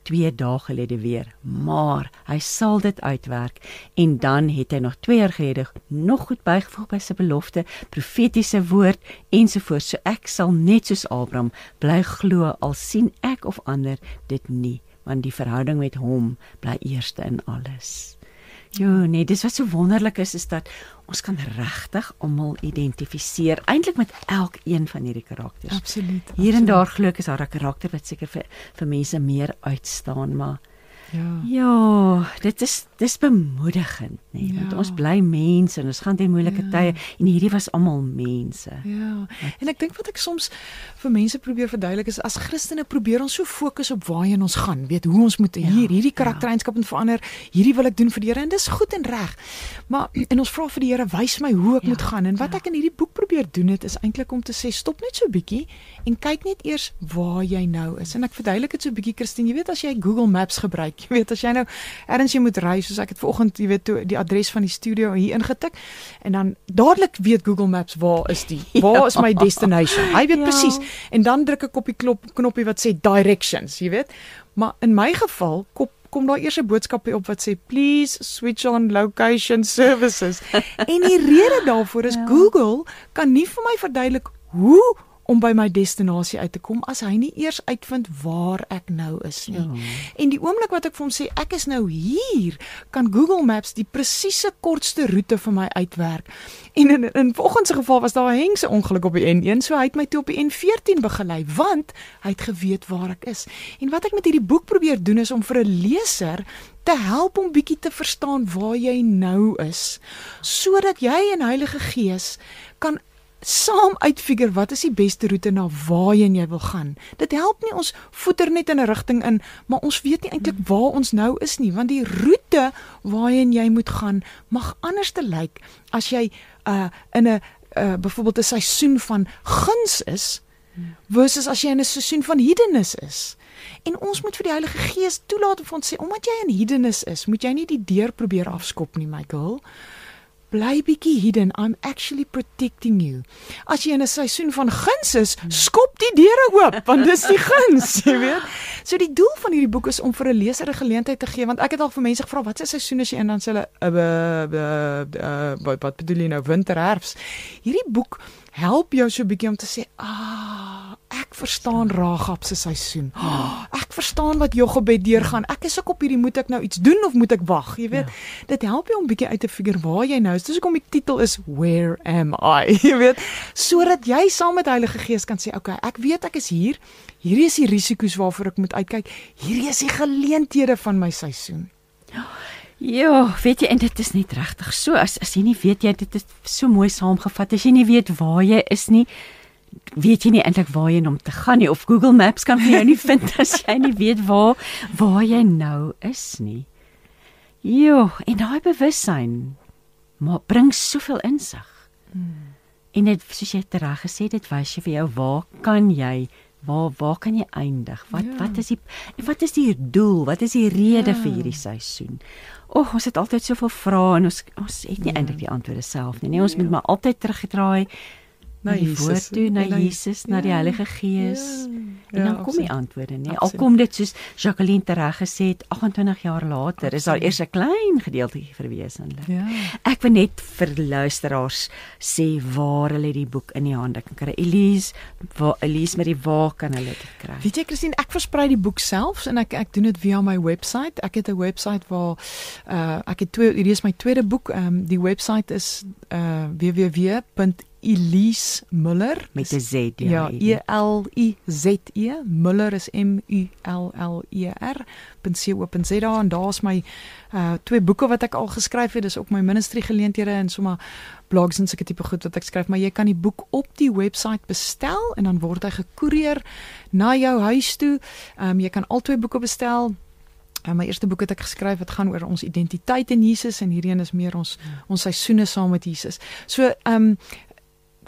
twee dae gelede weer, maar hy sal dit uitwerk. En dan het hy nog twee jaar gelede nog goed bygevoeg by sy belofte, profetiese woord ensovoorts. So ek sal net soos Abraham bly glo, al sien ek of ander dit nie, want die verhouding met hom bly eerste in alles. Jo, nee, dis wat so wonderlik is, is dat ons kan regtig almal identifiseer, eintlik met elkeen van hierdie karakters. Absoluut. Hier en daar glo ek is daar 'n karakter wat seker vir, vir mense meer uitstaan, maar Ja. ja, dit is dis bemoedigend, nee, want Ja. ons bly mense en ons gaan deur moeilike Ja. tye en hierdie was almal mense. Ja, en ek dink wat ek soms vir mense probeer verduidelik is, as Christene probeer ons so fokus op waarheen ons gaan, weet hoe ons moet hier, hierdie karaktereienskappe moet verander, hierdie wil ek doen vir die Here en dis goed en reg. Maar en ons vra vir die Here, wys my hoe ek Ja, moet gaan. En wat ja. ek in hierdie boek probeer doen het is eintlik om te sê, stop net so 'n bietjie en kyk net eers waar jy nou is. En ek verduidelik dit so 'n bietjie, Christine, jy weet as jy Google Maps gebruik, jy weet as jy nou ergens jy moet ry, soos ek het vanoggend, jy weet, toe die adres van die studio hier ingetik en dan dadelik weet Google Maps waar is die, waar Ja. is my destination. Hy weet Ja. presies. En dan druk ek op die knop, knoppie wat sê directions, jy weet. Maar in my geval kop kom daar eers 'n boodskapie op wat sê please switch on location services. En die rede daarvoor is Ja. Google kan nie vir my verduidelik hoe om by my destinasie uit te kom as hy nie eers uitvind waar ek nou is nie. Ja. En die oomblik wat ek vir hom sê ek is nou hier, kan Google Maps die presiese kortste roete vir my uitwerk. En in in vanoggend se geval was daar 'n hengse ongeluk op die N een, so hy het my toe op die N veertien begelei want hy het geweet waar ek is. En wat ek met hierdie boek probeer doen is om vir 'n leser te help om bietjie te verstaan waar jy nou is, sodat jy en Heilige Gees kan saam uitfigure wat is die beste roete na waarheen jy wil gaan. Dit help nie ons voeter net in 'n rigting in, maar ons weet nie eintlik waar ons nou is nie, want die roete waarheen jy moet gaan mag anders te lyk as jy uh, in 'n uh, byvoorbeeld 'n seisoen van guns is versus as jy in 'n seisoen van hidenis is. En ons moet vir die Heilige Gees toelaat om vir ons sê, omdat jy in hidenis is, moet jy nie die deur probeer afskop nie, my girl. Bly bietjie hidden, I'm actually protecting you. As jy in 'n seisoen van guns is, skop die deure oop, want dis die guns, jy weet. So die doel van hierdie boek is om vir 'n leser 'n geleentheid te gee, want ek het al vir mense gevra, wat se seisoen is jy in, dan sê hulle, uh, uh, uh, uh, wat, wat bedoel jy nou, winter, herfs. Hierdie boek help jou so 'n bietjie om te sê, ah, ek verstaan Ragab se seisoen. Oh, ek verstaan wat Jochebed deurgaan. Ek is ook op hierdie, moet ek nou iets doen of moet ek wag? Jy weet, ja. Dit help jou om bietjie uit te figure waar jy nou is. Dis hoekom die titel is Where Am I? Jy weet, sodat jy saam met Heilige Gees kan sê, okay, ek weet ek is hier. Hierdie is die risiko's waarvoor ek moet uitkyk. Hierdie is die geleenthede van my seisoen. Ja, weet jy, en dit is net regtig so, as as jy nie weet jy, dit is so mooi saamgevat, as jy nie weet waar jy is nie, weet jy nie eintlik waar jy om te gaan nie, of Google Maps kan vir jou nie vind as jy nie weet waar waar jy nou is nie. Jo, en daai bewussyn maar bring soveel insig. Hmm. En dit, soos jy reg gesê, dit wys jy vir jou waar kan jy Waar waar kan jy eindig? Wat ja. wat is die wat is die doel? Wat is die rede ja. vir hierdie seisoen? O, ons het altyd soveel vrae en ons ons het nie ja. eintlik die antwoorde self nie. Nee, ons ja. moet maar altyd terugdraai na die woord toe, na Jesus, na die Heilige Gees. Ja. En dan kom die antwoorde, nee. Al kom dit soos Jacqueline tereg gesê het, agt en twintig jaar later, absoluut. Is daar eers 'n klein gedeeltjie verwesenlik. Ja. Ek wil net vir luisteraars sê waar hulle die boek in die hande kan kry. Elise, waar Elise met die waar kan hulle dit kry? Weet jy, Christine, ek versprei die boek self en ek ek doen dit via my webwerf. Ek het 'n webwerf waar uh ek het twee, hierdie is my tweede boek. Um die webwerf is uh w w w punt Elise Muller met 'n Z, ja, E L I Z E, Muller is M U L L E R .co.za en daar's my uh, twee boeke wat ek al geskryf het, dis ook my ministry geleenthede en sommer blogs en sulke tipe goed wat ek skryf, maar jy kan die boek op die webwerf bestel en dan word hy gekoerier na jou huis toe. Um, jy kan al twee boeke bestel. Uh, my eerste boek het ek geskryf wat gaan oor ons identiteit in Jesus en hierdie een is meer ons, ons seisoene saam met Jesus. So, ehm um,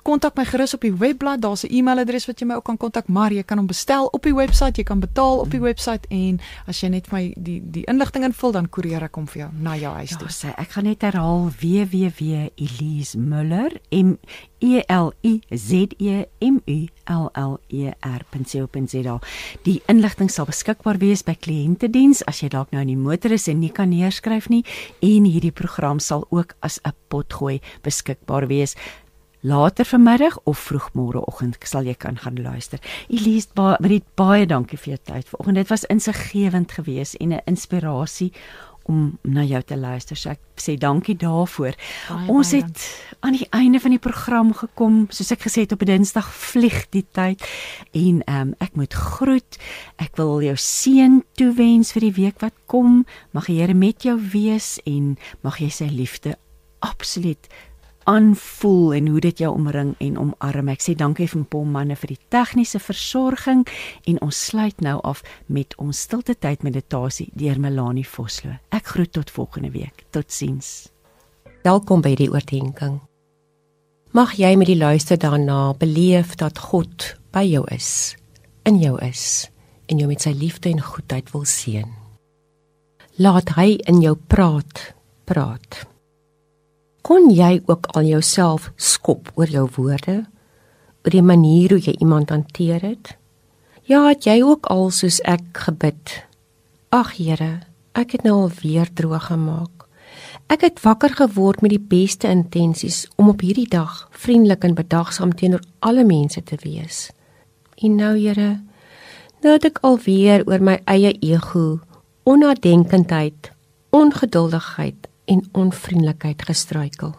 kontak my gerus op die webblad, daar's 'n e-mailadres wat jy my ook kan kontak, maar jy kan hom bestel op die webwerf, jy kan betaal op die webwerf en as jy net my die die inligting invul, dan koerier ek hom vir jou na jou huis toe. Ja, sê, ek gaan net herhaal w w w punt elise muller m e l i z e m u l l e r punt co punt z a. Die inligting sal beskikbaar wees by kliëntediens as jy dalk nou in die motor is en nie kan neerskryf nie, en hierdie program sal ook as 'n potgooi beskikbaar wees later vanmiddag of vroeg môreoggend sal jy kan gaan luister. Elise, ba baie, baie dankie vir jou tyd vanoggend. Dit was insiggewend geweest en 'n inspirasie om na jou te luister. So ek sê dankie daarvoor. Baie, Ons baie het aan die einde van die program gekom. Soos ek gesê het, op 'n Dinsdag vlieg die tyd en um, ek moet groet. Ek wil jou seën toewens vir die week wat kom. Mag die Here met jou wees en mag jy sy liefde absoluut aanvoel en hoe dit jou omring en omarm. Ek sê dankie vir Paul Manne vir die tegniese versorging en ons sluit nou af met ons stilte tyd meditasie deur Melanie Vosloo. Ek groet tot volgende week. Totsiens. Welkom by die oordeenking. Mag jy met die luister daarna beleef dat God by jou is, in jou is en jou met sy liefde en goedheid wil seën. Laat hy in jou praat, praat. Kon jy ook al jouself skop oor jou woorde, oor die manier hoe jy iemand hanteer het? Ja, het jy ook al soos ek gebid? Ag Here, ek het nou al weer droog gemaak. Ek het wakker geword met die beste intensies om op hierdie dag vriendelik en bedagsaam teenoor alle mense te wees. En nou Here, nou het ek alweer oor my eie ego, onnadenkendheid, ongeduldigheid en onvriendelikheid gestruikel.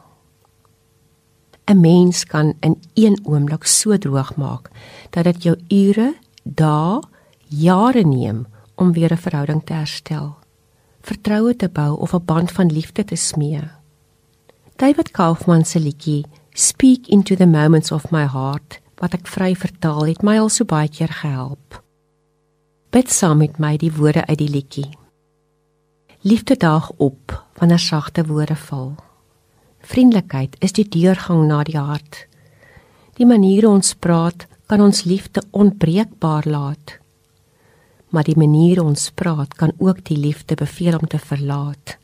'n Mens kan in een oomblik so droog maak, dat dit jou ure, dae, jare neem om weer 'n verhouding te herstel, vertroue te bou of 'n band van liefde te smee. David Kaufman se liedjie Speak into the Moments of My Heart, wat ek vry vertaal, het my al so baie keer gehelp. Bid saam met my die woorde uit die liedjie. Liefde daag op wanneer sagte woorde val. Vriendelikheid is die deurgang na die hart. Die manier ons praat kan ons liefde onbreekbaar laat. Maar die manier ons praat kan ook die liefde beveel om te verlaat.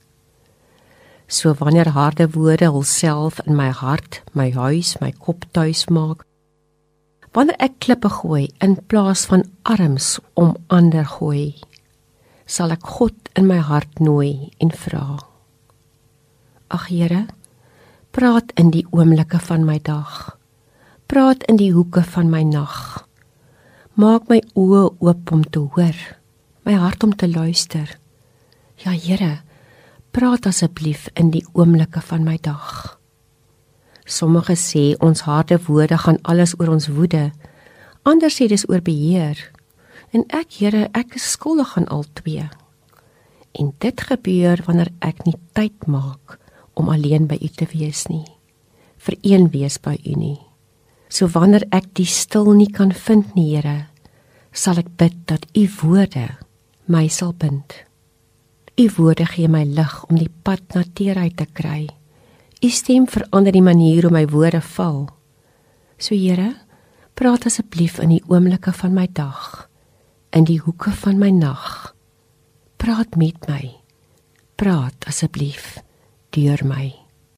So wanneer harde woorde hulself in my hart, my huis, my kop tuis maak, wanneer ek klippe gooi in plaas van arms om ander gooi, sal ek God in my hart nooi en vra. Ag Here, praat in die oomblikke van my dag, praat in die hoeke van my nag, maak my oë oop om te hoor, my hart om te luister. Ja Here, praat asseblief in die oomblikke van my dag. Sommige sê ons harde woorde gaan alles oor ons woede, ander sê dis oor beheer, en ek Here, ek is skuldig aan al twee. En dit gebeur wanneer ek nie tyd maak om alleen by U te wees nie, vir een wees by U nie. So wanneer ek die stil nie kan vind nie, Here, sal ek bid dat U woorde my sal bind. U woorde gee my lig om die pad na teerheid te kry. U stem verander die manier hoe my woorde val. So Here, praat asseblief in die oomblikke van my dag, in die hoeke van my nag. Praat met my, praat asseblief deur my.